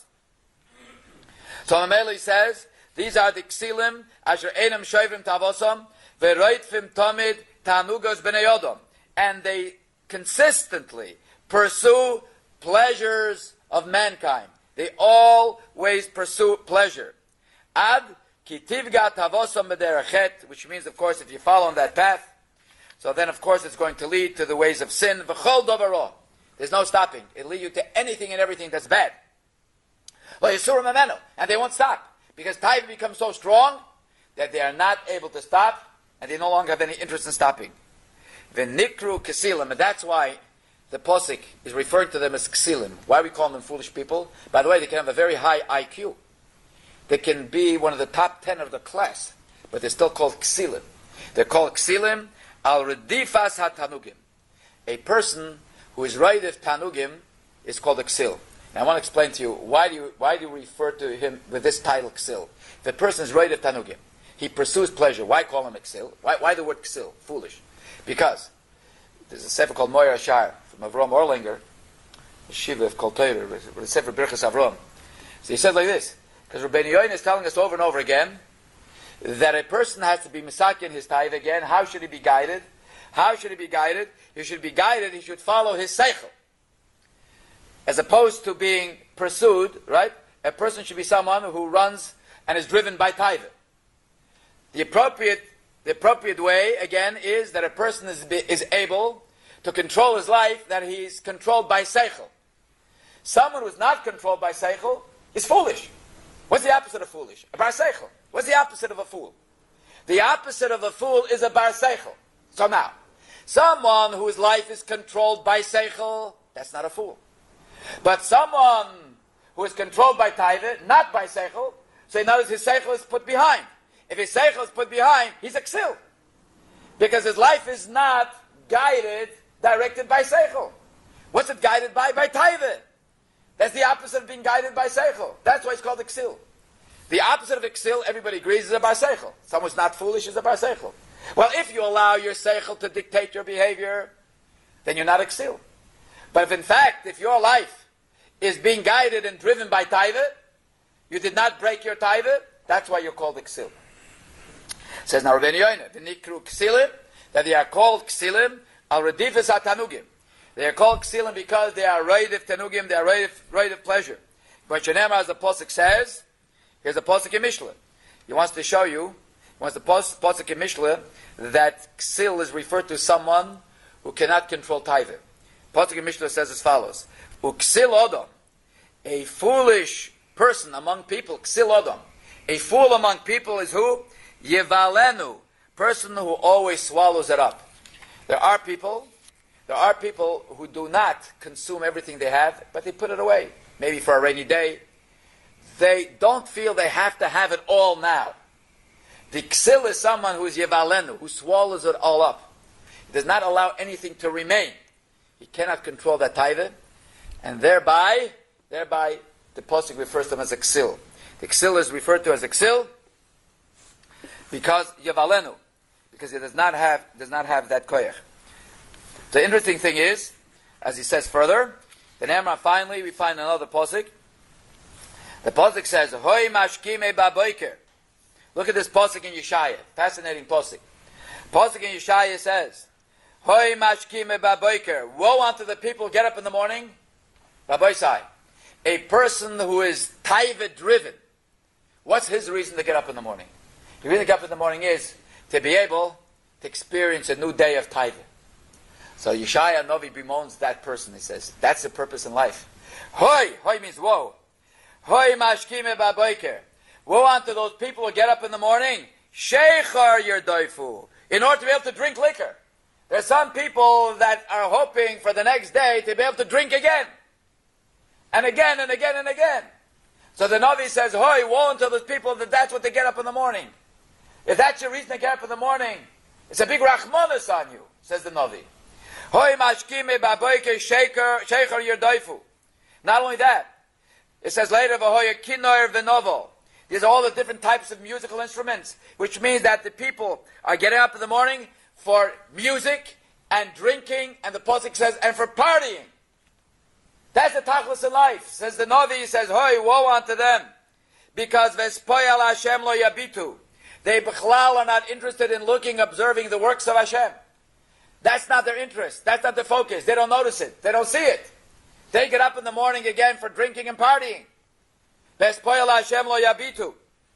So Mameli says, these are the ksilim, asher einam shoivrim tavosam, veroitfim tamid tanugos b'nei odom. And they consistently pursue pleasures of mankind. They always pursue pleasure. Ad kitivga tavosam b'derachet, which means, of course, if you follow on that path, so then, of course, it's going to lead to the ways of sin. V'chol dovaro. There's no stopping. It'll lead you to anything and everything that's bad. Well, yisurim amenu, and they won't stop because taiva becomes so strong that they are not able to stop, and they no longer have any interest in stopping. V'nikru kesilim, and that's why the posik is referred to them as ksilim. Why we call them foolish people? By the way, they can have a very high I Q. They can be one of the top ten of the class, but they're still called ksilim. They're called ksilim al redifas hatanugim. A person who is raidif tanugim is called a ksil. Now I want to explain to you why do you why do you refer to him with this title ksil? The person is raidif tanugim. He pursues pleasure. Why call him a ksil? Why, why the word ksil? Foolish. Because there's a sefer called Moyer Ashar from Avram Orlinger, Shiva of Kol Torah, with a sefer Birchas Avram. So he said like this: Because Rabbeinu Yoin is telling us over and over again that a person has to be misakin his taiva again. How should he be guided? How should he be guided? He should be guided, he should follow his seichel. As opposed to being pursued, right? A person should be someone who runs and is driven by taiva. The appropriate, the appropriate way, again, is that a person is, is able to control his life, that he is controlled by seichel. Someone who is not controlled by seichel is foolish. What's the opposite of foolish? A bar seichel. What's the opposite of a fool? The opposite of a fool is a bar seichel. So now, someone whose life is controlled by seichel, that's not a fool. But someone who is controlled by taiva, not by seichel, so he knows his seichel is put behind. If his seichel is put behind, he's a ksil. Because his life is not guided, directed by seichel. What's it guided by? By taiva. That's the opposite of being guided by seichel. That's why it's called a ksil. The opposite of a ksil, everybody agrees, is a bar seichel. Someone who's not foolish is a bar seichel. Well, if you allow your seichel to dictate your behavior, then you're not a ksil. But if in fact, if your life is being guided and driven by taiva, you did not break your taiva, that's why you're called a ksil. It says now Rabbeinu Yoina, v'nikru ksilim, that they are called ksilim, al redifas hatanugim. They are called ksilim because they are right of tanugim, they are right of, right of pleasure. But Shenema, as the Pasuk says, here's a Pasuk in Mishle. He wants to show you, he wants the Pasuk in Mishle, that ksil is referred to someone who cannot control taiva. Pasuk in Mishle says as follows, uksil odom, a foolish person among people, ksil odom, a fool among people is who? Yevalenu, person who always swallows it up. There are people, there are people who do not consume everything they have, but they put it away, maybe for a rainy day. They don't feel they have to have it all now. The ksil is someone who is yevalenu, who swallows it all up. He does not allow anything to remain. He cannot control that taiva, and thereby, thereby, the Pasuk refers to him as a ksil. The ksil is referred to as a ksil because yevalenu, because he does not have does not have that koyach. The interesting thing is, as he says further, then Emra finally we find another Pasuk. The Pasuk says, "Hoi mashkime baboiker." Look at this Pasuk in Yeshaya, fascinating Pasuk. Pasuk in Yeshaya says, "Hoi mashkime baboiker." Woe unto the people who get up in the morning. Raboisai, a person who is taiva driven. What's his reason to get up in the morning? The reason to get up in the morning is to be able to experience a new day of taiva. So Yeshaya Novi bemoans that person. He says, that's the purpose in life. Hoi! Hoi means woe. Hoi mashkime baboiker. Woe unto those people who get up in the morning. Sheichar yerdoifu. In order to be able to drink liquor. There are some people that are hoping for the next day to be able to drink again. And again and again and again. So the Navi says, Hoi, woe unto those people that that's what they get up in the morning. If that's your reason to get up in the morning, it's a big rachmanis on you, says the Navi. Hoi mashkime baboike sheikar yerdoifu. Not only that, it says later, V'hoya kinor v'novo. These are all the different types of musical instruments, which means that the people are getting up in the morning for music and drinking, and the Pasuk says, and for partying. That's the tachlis in life. Says the Navi, says, Hoi, woe unto them. Because Vespoyal Hashem lo yabitu. They b'chlal are not interested in looking, observing the works of Hashem. That's not their interest. That's not their focus. They don't notice it. They don't see it. They get up in the morning again for drinking and partying. Vespoyal Hashem lo yabitu.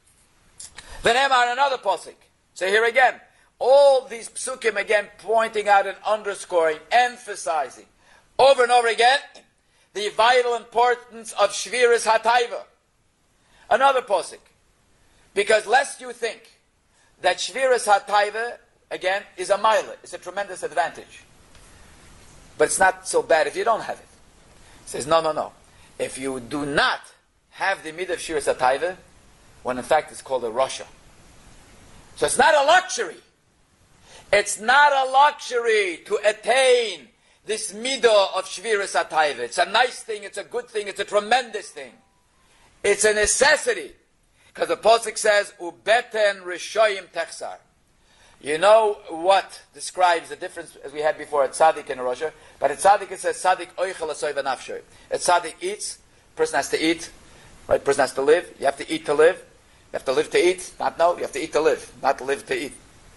V'nemar, another posik. So here again, all these psukim again pointing out and underscoring, emphasizing, over and over again, the vital importance of Shviras HaTaiva. Another posik. Because lest you think that Shviras HaTaiva, again, is a mila, it's a tremendous advantage. But it's not so bad if you don't have it. It says, no, no, no. If you do not have the mid of Shviras HaTaiva, when in fact it's called a Rasha. So it's not a luxury. It's not a luxury to attain this midah of Shviras HaTaiva. It's a nice thing, it's a good thing, it's a tremendous thing. It's a necessity. Because the Pasuk says, Ubeten Rishoyim Techsar. You know what describes the difference, as we had before, at Tzaddik and Rasha. But at Tzaddik it says, Tzaddik oichel asoy v'nafshoy. At Tzaddik eats, person has to eat, Right? A person has to live. You have to eat to live. You have to live to eat. Not no. You have to eat to live. Not to live to eat.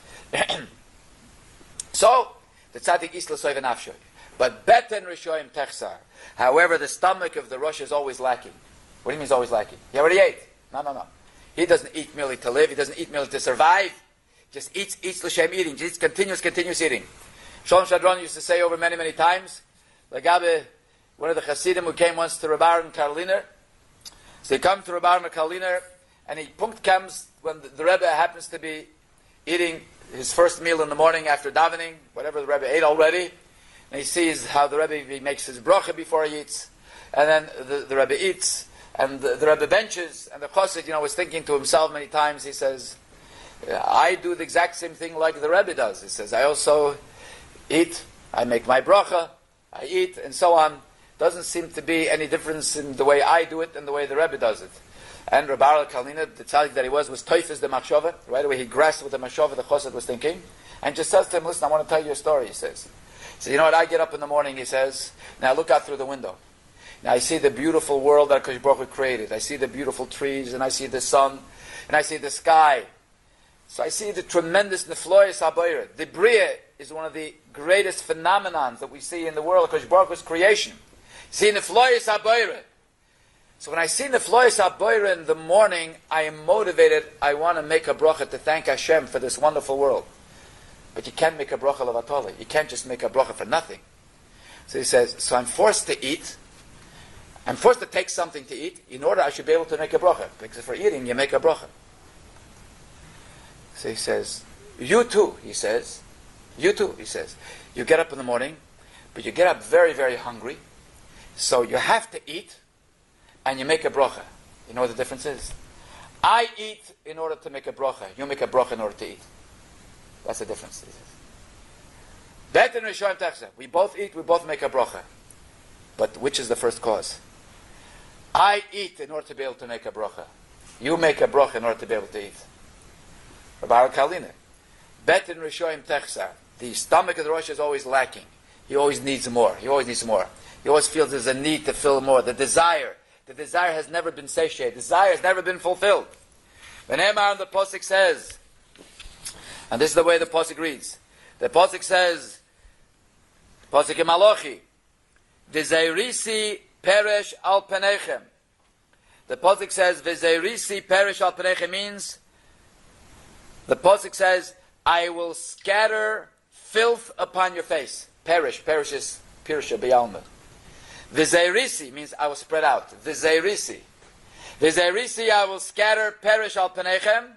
So, the tzaddik isla soiv nafshoy. But beten rishoyim techsar. However, the stomach of the Rosh is always lacking. What do you mean he's always lacking? He already ate. No, no, no. He doesn't eat merely to live. He doesn't eat merely to survive. Just eats, eats l'shem eating. Just continuous, continuous eating. Shalom Shadron used to say over many, many times, Lagabe, one of the Hasidim who came once to Rabbi Aaron Karliner. So he comes to Rabbi Aaron Karliner, and he punkt comes when the, the Rebbe happens to be eating his first meal in the morning after davening, whatever the Rebbe ate already. And he sees how the Rebbe he makes his bracha before he eats. And then the, the Rebbe eats, and the, the Rebbe benches, and the Chassid, you know, was thinking to himself many times, he says, I do the exact same thing like the Rebbe does. He says, I also eat, I make my bracha, I eat, and so on. Doesn't seem to be any difference in the way I do it and the way the Rebbe does it. And Rabbi Aaron Karliner, the tzaddik that he was, was toifes the machshava. Right away he grasped with the machshava the Chassid was thinking, and just says to him, listen, I want to tell you a story, he says. He says, you know what, I get up in the morning, he says, now I look out through the window. Now I see the beautiful world that HaKadosh Baruch Hu created. I see the beautiful trees, and I see the sun, and I see the sky. So I see the tremendous nefloyes habayra. The Bria is one of the greatest phenomenons that we see in the world, HaKadosh Baruch Hu's creation. See nefloyes habayra. So when I see nefloyes habayra in the morning, I am motivated. I want to make a bracha to thank Hashem for this wonderful world. But you can't make a bracha levatoli. You can't just make a bracha for nothing. So he says, so I'm forced to eat. I'm forced to take something to eat in order I should be able to make a bracha. Because for eating, you make a bracha. So he says, you too, he says. You too, he says. You get up in the morning, but you get up very, very hungry. So you have to eat, and you make a bracha. You know what the difference is? I eat in order to make a bracha. You make a bracha in order to eat. That's the difference. We both eat, we both make a bracha. But which is the first cause? I eat in order to be able to make a bracha. You make a bracha in order to be able to eat. Rabbi Aaron Karliner. Betin Rishoyim Techsar. The stomach of the Rosh is always lacking. He always needs more. He always needs more. He always feels there's a need to fill more. The desire. The desire has never been satiated. The desire has never been fulfilled. When Emar the Pasuk says, and this is the way the Pasuk reads. The Pasuk says, Pasuk in Malachi, V'zeirisi perish al penechem. The Pasuk says, V'zeirisi perish al penechem means, the Pasuk says, I will scatter filth upon your face. Perish, perishes, pirsha b'yalma. V'zeirisi means I will spread out. V'zeirisi. V'zeirisi I will scatter, perish al penechem.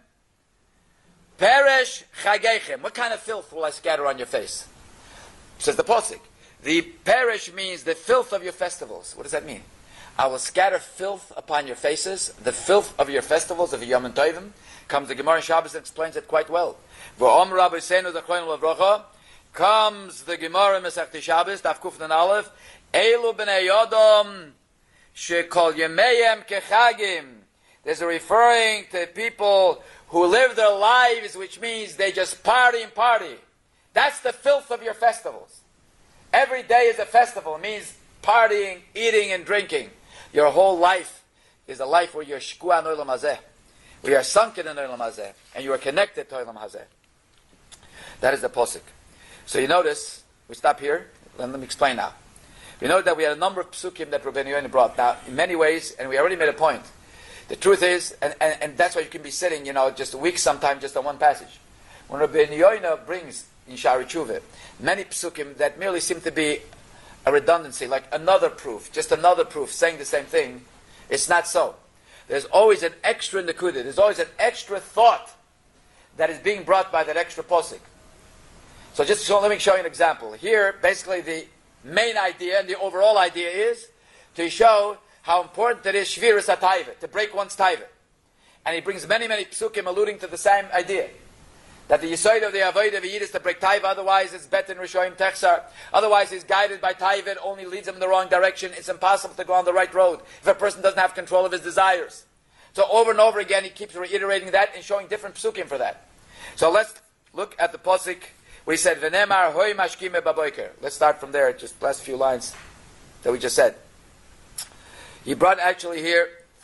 Perish chagechem. What kind of filth will I scatter on your face? Says the Pasuk. The perish means the filth of your festivals. What does that mean? I will scatter filth upon your faces, the filth of your festivals, of your Yom Tovim. Comes the Gemara in Shabbos and explains it quite well. V'om Rabbi Seinu Zechroinu Levrocha. Comes the Gemara in Masechta Shabbos, Daf Kuf Nun Aleph. Elu b'nei Yodom shekol yemeyem kechagim. There's a referring to people who live their lives, which means they just party and party. That's the filth of your festivals. Every day is a festival. It means partying, eating, and drinking. Your whole life is a life where you're shkua in Olam Hazeh. We are sunken in Olam Hazeh, and you are connected to Olam Hazeh. That is the posik. So you notice, we stop here, let me explain now. We know that we had a number of psukim that Rabbeinu Yonah brought. Now, in many ways, and we already made a point, the truth is, and, and, and that's why you can be sitting, you know, just a week sometime just on one passage. When Rabbeinu Yonah brings in Shari Tshuva many psukim that merely seem to be a redundancy, like another proof, just another proof saying the same thing, it's not so. There's always an extra nekudah. There's always an extra thought that is being brought by that extra posik. So just so let me show you an example. Here, basically the main idea and the overall idea is to show how important it is shviras hatayva, to break one's taiva. And he brings many, many psukim alluding to the same idea. That the yisoid of the avoid of Yid is to break taiva, otherwise it's bet in Rishoyim Techsar. Otherwise he's guided by taiva, it only leads him in the wrong direction. It's impossible to go on the right road if a person doesn't have control of his desires. So over and over again he keeps reiterating that and showing different psukim for that. So let's look at the posik where he said, V'nemar hoi mashkime baboiker. Let's start from there, just last few lines that we just said. He brought actually here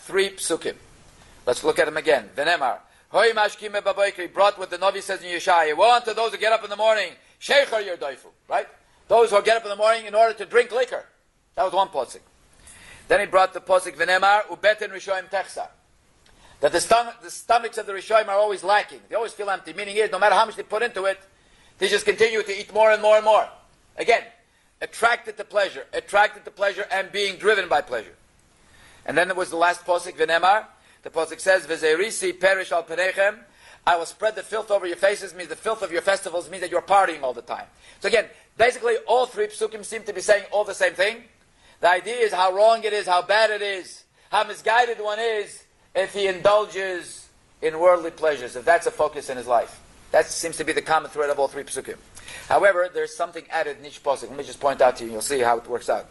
three psukim. Let's look at them again. V'nemar. Hoi mashkime baboiker. He brought what the Navi says in Yeshaya. Woe unto those who get up in the morning. Sheicher yerdoifu. Right? Those who get up in the morning in order to drink liquor. That was one posik. Then he brought the posik V'nemar ubeten rishoyim techsa. That the, stom- the stomachs of the rishoyim are always lacking. They always feel empty. Meaning is, no matter how much they put into it, they just continue to eat more and more and more. Again, attracted to pleasure, attracted to pleasure, and being driven by pleasure. And then there was the last posik V'nemar. The posik says, "V'zeirisi perish al penechem." I will spread the filth over your faces. Means the filth of your festivals means that you're partying all the time. So again, basically, all three psukim seem to be saying all the same thing. The idea is how wrong it is, how bad it is, how misguided one is if he indulges in worldly pleasures. If that's a focus in his life, that seems to be the common thread of all three psukim. However, there's something added in each posuk. Let me just point out to you. You'll see how it works out.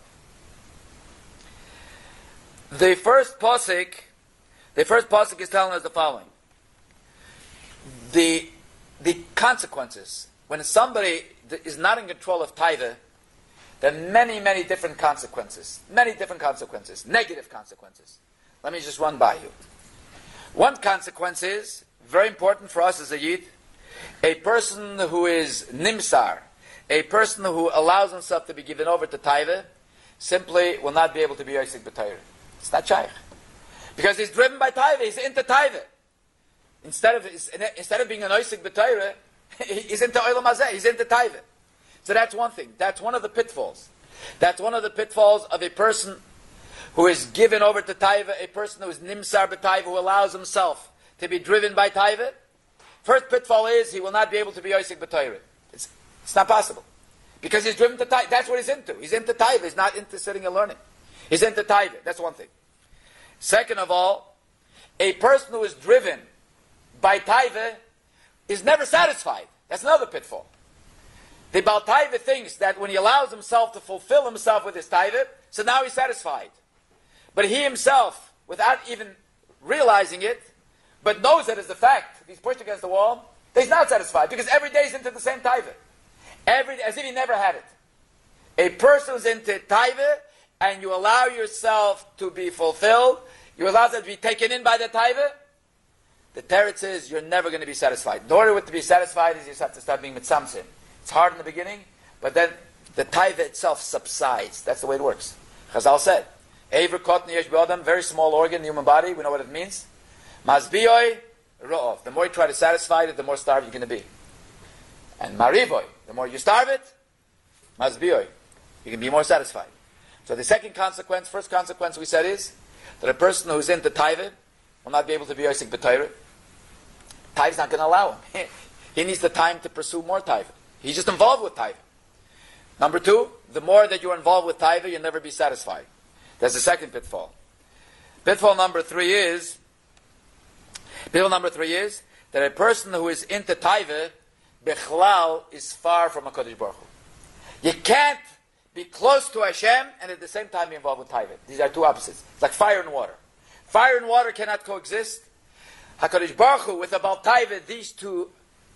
The first posuk. The first pasuk is telling us the following. The, the consequences. When somebody is not in control of taiva, there are many, many different consequences. Many different consequences. Negative consequences. Let me just run by you. One consequence is, very important for us as a yid, a person who is nimsar, a person who allows himself to be given over to taiva, simply will not be able to be Yosek B'Torah. It's not shaykh. Because he's driven by taiva, he's into taiva. Instead of instead of being an oisik b'Torah, he's into olam hazeh, he's into taiva. So that's one thing. That's one of the pitfalls. That's one of the pitfalls of a person who is given over to taiva, a person who is nimsar b'taiva, who allows himself to be driven by taiva. First pitfall is he will not be able to be oisik b'Torah. It's it's not possible because he's driven to taiva. That's what he's into. He's into taiva. He's not into sitting and learning. He's into taiva. That's one thing. Second of all, a person who is driven by taiva is never satisfied. That's another pitfall. The Baal Taiva thinks that when he allows himself to fulfill himself with his taiva, so now he's satisfied. But he himself, without even realizing it, but knows that as a fact, if he's pushed against the wall, he's not satisfied because every day he's into the same taiva. Every, as if he never had it. A person who's into taiva, and you allow yourself to be fulfilled, you allow yourself to be taken in by the taiva, the teretz is you're never going to be satisfied. In order to be satisfied, is you have to start being mitzamtzim. It's hard in the beginning, but then the taiva itself subsides. That's the way it works. Chazal said, Eiver kot niyesh b'odam, very small organ in the human body, we know what it means. Mazbiyoi ro'ov. The more you try to satisfy it, the more starved you're going to be. And marivoi, the more you starve it, mazbiyoi, you can be more satisfied. So the second consequence, first consequence we said is that a person who's into taiva will not be able to be Yosek B'Torah. Taiva's not going to allow him. He needs the time to pursue more taiva. He's just involved with taiva. Number two, the more that you're involved with taiva, you'll never be satisfied. That's the second pitfall. Pitfall number three is, pitfall number three is that a person who is into taiva, Bechlal, is far from HaKadosh Baruch Hu. You can't be close to Hashem and at the same time be involved with taiva. These are two opposites. It's like fire and water. Fire and water cannot coexist. HaKadosh Baruch Hu with the Baal Taiva, these two,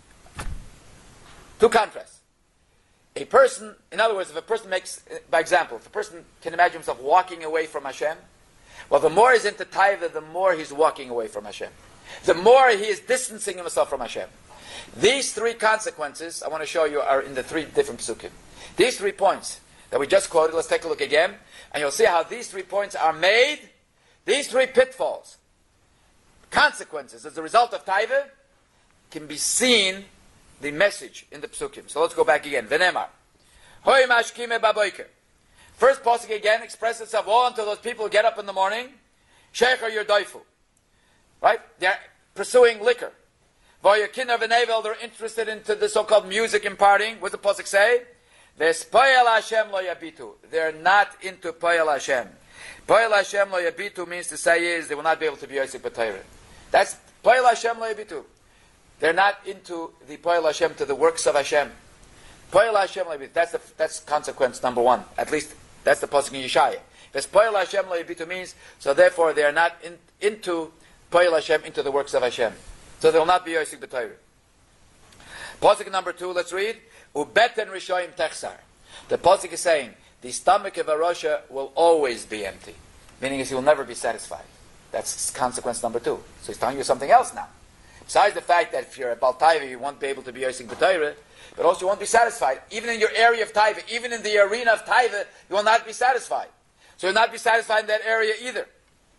two contrasts. A person, in other words, if a person makes, by example, if a person can imagine himself walking away from Hashem, well, the more he's into taiva, the more he's walking away from Hashem. The more he is distancing himself from Hashem. These three consequences, I want to show you, are in the three different psukim. These three points that we just quoted, let's take a look again, and you'll see how these three points are made, these three pitfalls, consequences as a result of taiva, can be seen, the message in the psukim. So let's go back again. V'nemar. Hoi mashkime baboiker. First pasuk again expresses itself all until those people get up in the morning. Shecher yerdoifu. Right? They're pursuing liquor. V'yakina v'nevel, they're interested into the so-called music and partying. What does the pasuk say? V'espoyel Hashem lo yabitu. They're not into poyel Hashem. Poyel Hashem lo yabitu means to say is they will not be able to be Yosek B'Torah. That's poyel Hashem lo yabitu. They're not into the poyel Hashem, to the works of Hashem. Poyel Hashem lo yabitu. That's the, that's consequence number one. At least that's the pasuk in Yeshaya. Because poyel Hashem lo yabitu means, so therefore they are not in, into poyel Hashem, into the works of Hashem. So they will not be Yosek B'Torah. Pasuk number two, let's read. Ubeten rishoyim techsar. The pasuk is saying the stomach of a Rasha will always be empty, meaning is he will never be satisfied. That's consequence number two. So he's telling you something else now. Besides the fact that if you're a Bal Taiva, you won't be able to be Yosik B'Torah, but also you won't be satisfied. Even in your area of Taiva, even in the arena of Taiva, you will not be satisfied. So you'll not be satisfied in that area either.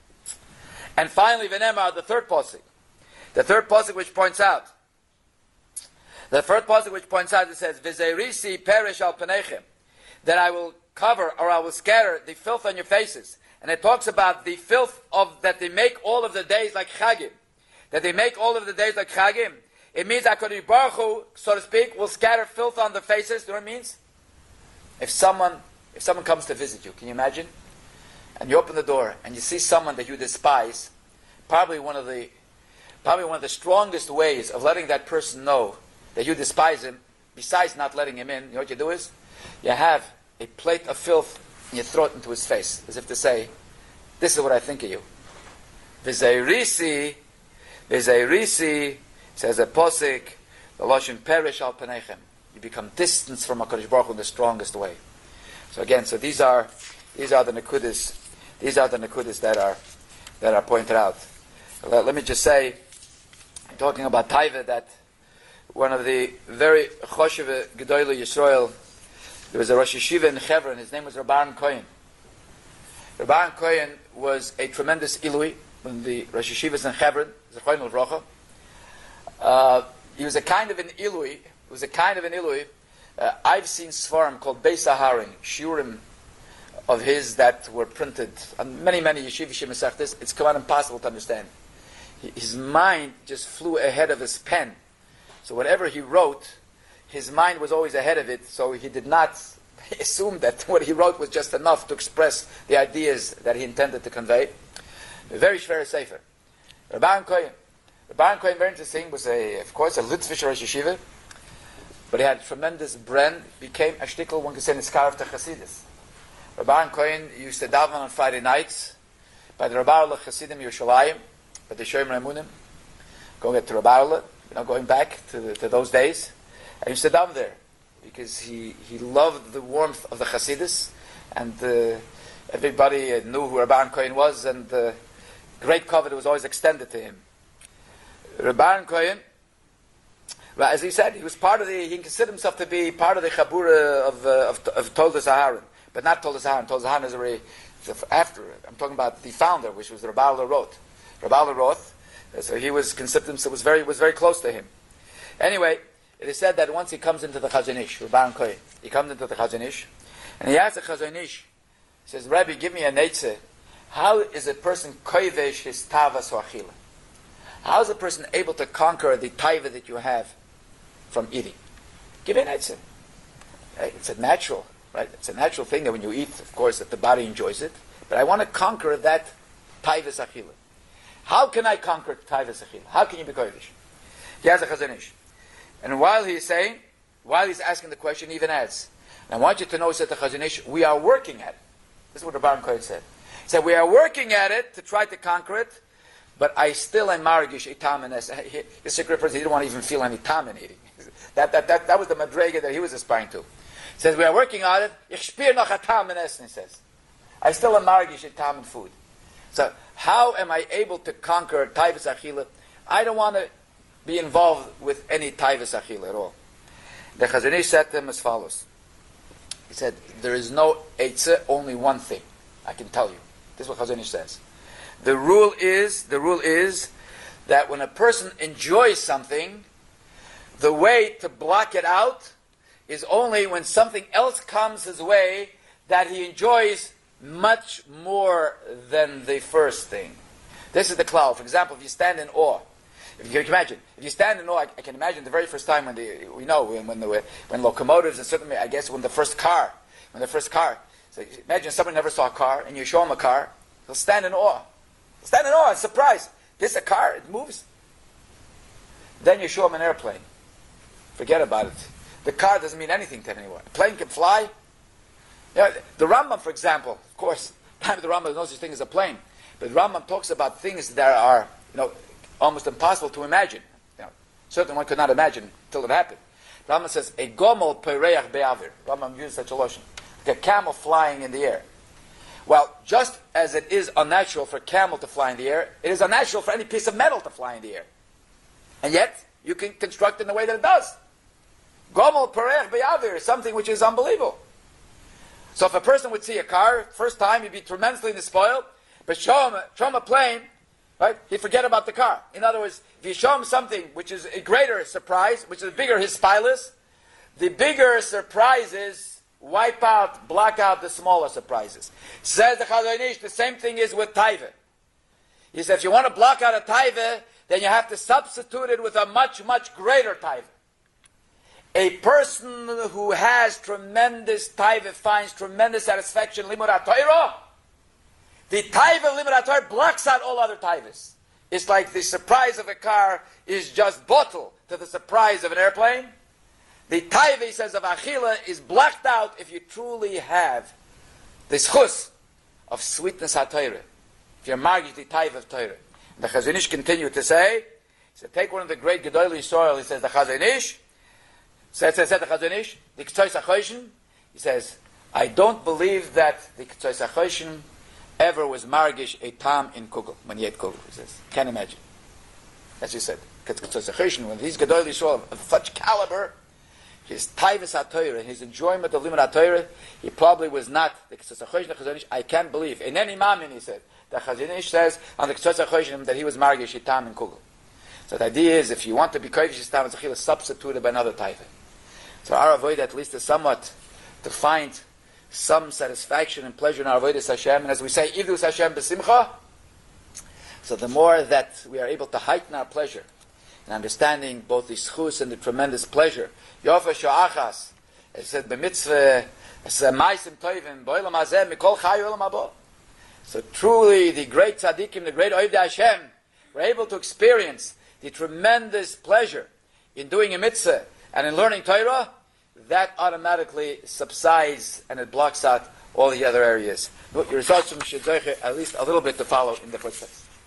And finally, V'nemar, the third pasuk. The third pasuk which points out. The third pasuk which points out, it says, V'zeirisi perish al panechem, that I will cover or I will scatter the filth on your faces. And it talks about the filth of that they make all of the days like Chagim. That they make all of the days like Chagim. It means HaKadosh Baruch Hu, so to speak, will scatter filth on the faces. Do you know what it means? If someone, if someone comes to visit you, can you imagine? And you open the door and you see someone that you despise, probably one of the, probably one of the strongest ways of letting that person know that you despise him, besides not letting him in, you know what you do is, you have a plate of filth and you throw it into his face, as if to say, this is what I think of you. V'zeirisi, v'zeirisi, says a posik, the Lashon perish al panechem. You become distant from HaKadosh Baruch Hu in the strongest way. So again, so these are these are the nekudas, these are the nekudas that are that are pointed out. Let, let me just say, talking about Taiva, that one of the very choshev gedolah Yisrael, there was a Rosh Yeshiva in Hebron. His name was Rabban Kohen. Rabban Kohen was a tremendous Ilui when the Rosh Yeshivas in Hebron, Zechoin L'Vrocha. Uh, he was a kind of an Ilui. He was a kind of an Ilui. Uh, I've seen Svarim called Beis Saharim, Shurim of his that were printed on many, many Yeshiva Shemesachtes. It's quite impossible to understand. He, his mind just flew ahead of his pen. So whatever he wrote, his mind was always ahead of it, so he did not assume that what he wrote was just enough to express the ideas that he intended to convey. A very shver sefer. Rabban Kohen. Rabban Kohen, very interesting, was a, of course, a Litzvish Rosh Yeshiva, but he had tremendous brand, became a shtickle, one could say, Niskar of Chassidus. Rabban Kohen used to daven on Friday nights by the Rabbi Chassidim Yerushalayim, by the Shomer Emunim, going to Rabbi, you know, going back to, the, to those days. I used to daven there because he, he loved the warmth of the Chassidus, and uh, everybody uh, knew who Rabban Kohen was, and uh, great covet was always extended to him. Rabban Kohen, as he said, he was part of the, he considered himself to be part of the Chabura of, uh, of, of Toldos Aharon, but not Toldos Aharon. Toldos Aharon is already after it. I'm talking about the founder, which was Rabbi Roth. Rabbi Roth, so he was considered himself, was very, was very close to him. Anyway, it is said that once he comes into the Chazon Ish, Rabban Kohen, he comes into the Chazon Ish, and he asks the Chazon Ish, he says, Rabbi, give me a neitzeh. How is a person koivesh his tavas or achila? How is a person able to conquer the taiva that you have from eating? Give me a neitzeh. Right? It's a natural, right? It's a natural thing that when you eat, of course, that the body enjoys it. But I want to conquer that taivas achila. How can I conquer taivas achila? How can you be koivesh? He has a Chazon Ish. And while he's saying, while he's asking the question, he even adds, and I want you to know, said the Chazon Ish, we are working at it. This is what Rabban Kohen said. He said, we are working at it to try to conquer it, but I still am margish itam and es. This secret person, he didn't want to even feel any tam in eating. That, that, that, that was the madrega that he was aspiring to. He says, we are working on it, ich spür noch a tam and es, he says. I still am margish itam in food. So, how am I able to conquer taivas achila? I don't want to be involved with any taivas achila at all. The Chazon Ish said to him as follows. He said, there is no eitzah, only one thing. I can tell you. This is what Chazon Ish says. The rule is, the rule is that when a person enjoys something, the way to block it out is only when something else comes his way that he enjoys much more than the first thing. This is the cloud. For example, if you stand in awe, if you can imagine, if you stand in awe, I, I can imagine the very first time when the, we know when when, the, when locomotives and certainly, I guess, when the first car, when the first car. So imagine someone never saw a car, and you show him a car, he'll stand in awe. He'll stand in awe, surprised. This is a car, it moves. Then you show him an airplane. Forget about it. The car doesn't mean anything to anyone. A plane can fly. You know, the Rambam, for example, of course, time of the Rambam, there's no such thing as a plane. But the Rambam talks about things that are, you know, almost impossible to imagine. You know, certainly one could not imagine until it happened. Rambam says, a gomel pereach be'avir. Rambam uses such a lotion. Like a camel flying in the air. Well, just as it is unnatural for a camel to fly in the air, it is unnatural for any piece of metal to fly in the air. And yet, you can construct it in the way that it does. Gomel perech beyavir is something which is unbelievable. So if a person would see a car, first time he'd be tremendously despoiled, but show him, show him a plane, right, he'd forget about the car. In other words, if you show him something which is a greater surprise, which is bigger his spilus, the bigger surprises wipe out, block out the smaller surprises. Says the Chazon Ish, the same thing is with taiva. He said, if you want to block out a taiva, then you have to substitute it with a much, much greater taiva. A person who has tremendous taiva finds tremendous satisfaction in Limud HaTorah. The taiva Limud HaTorah blocks out all other taivas. It's like the surprise of a car is just bottle to the surprise of an airplane. The taiva, he says, of Achila is blocked out if you truly have this chus of sweetness HaTorah. If you're margish the taiva of Torah. And the Chazon Ish continued to say, he said, take one of the great Gedolei Yisrael, he says, the Chazon Ish, said, said, said the Chazon Ish, the K'tzois HaChoshen, he says, I don't believe that the K'tzois HaChoshen ever was margish a tam in kugel, when he ate kugel, he says. Can't imagine. As he said, K'tzois HaChoshen, when these Gedolei Yisrael of such caliber, his taivas HaTorah, his enjoyment of Limud HaTorah, he probably was not the K'tzois HaChoshen, the Chazon Ish, I can't believe. In any mamin, he said, the Chazon Ish says on the K'tzois HaChoshen that he was margish a tam in kugel. So the idea is, if you want to be kovish tam, it's substituted by another taiva. So our avoid at least is somewhat to find some satisfaction and pleasure in our avodas Hashem, and as we say, idus Hashem b'simcha. So the more that we are able to heighten our pleasure in understanding both the schus and the tremendous pleasure, yofa sha'achas, it said b'mitzvah, it's a ma'asim toivim b'olam hazeh mikol chay olam habo. So truly, the great tzaddikim, the great oivdei Hashem, were able to experience the tremendous pleasure in doing a mitzvah and in learning Torah. That automatically subsides and it blocks out all the other areas. Your results should at least a little bit to follow in the footsteps.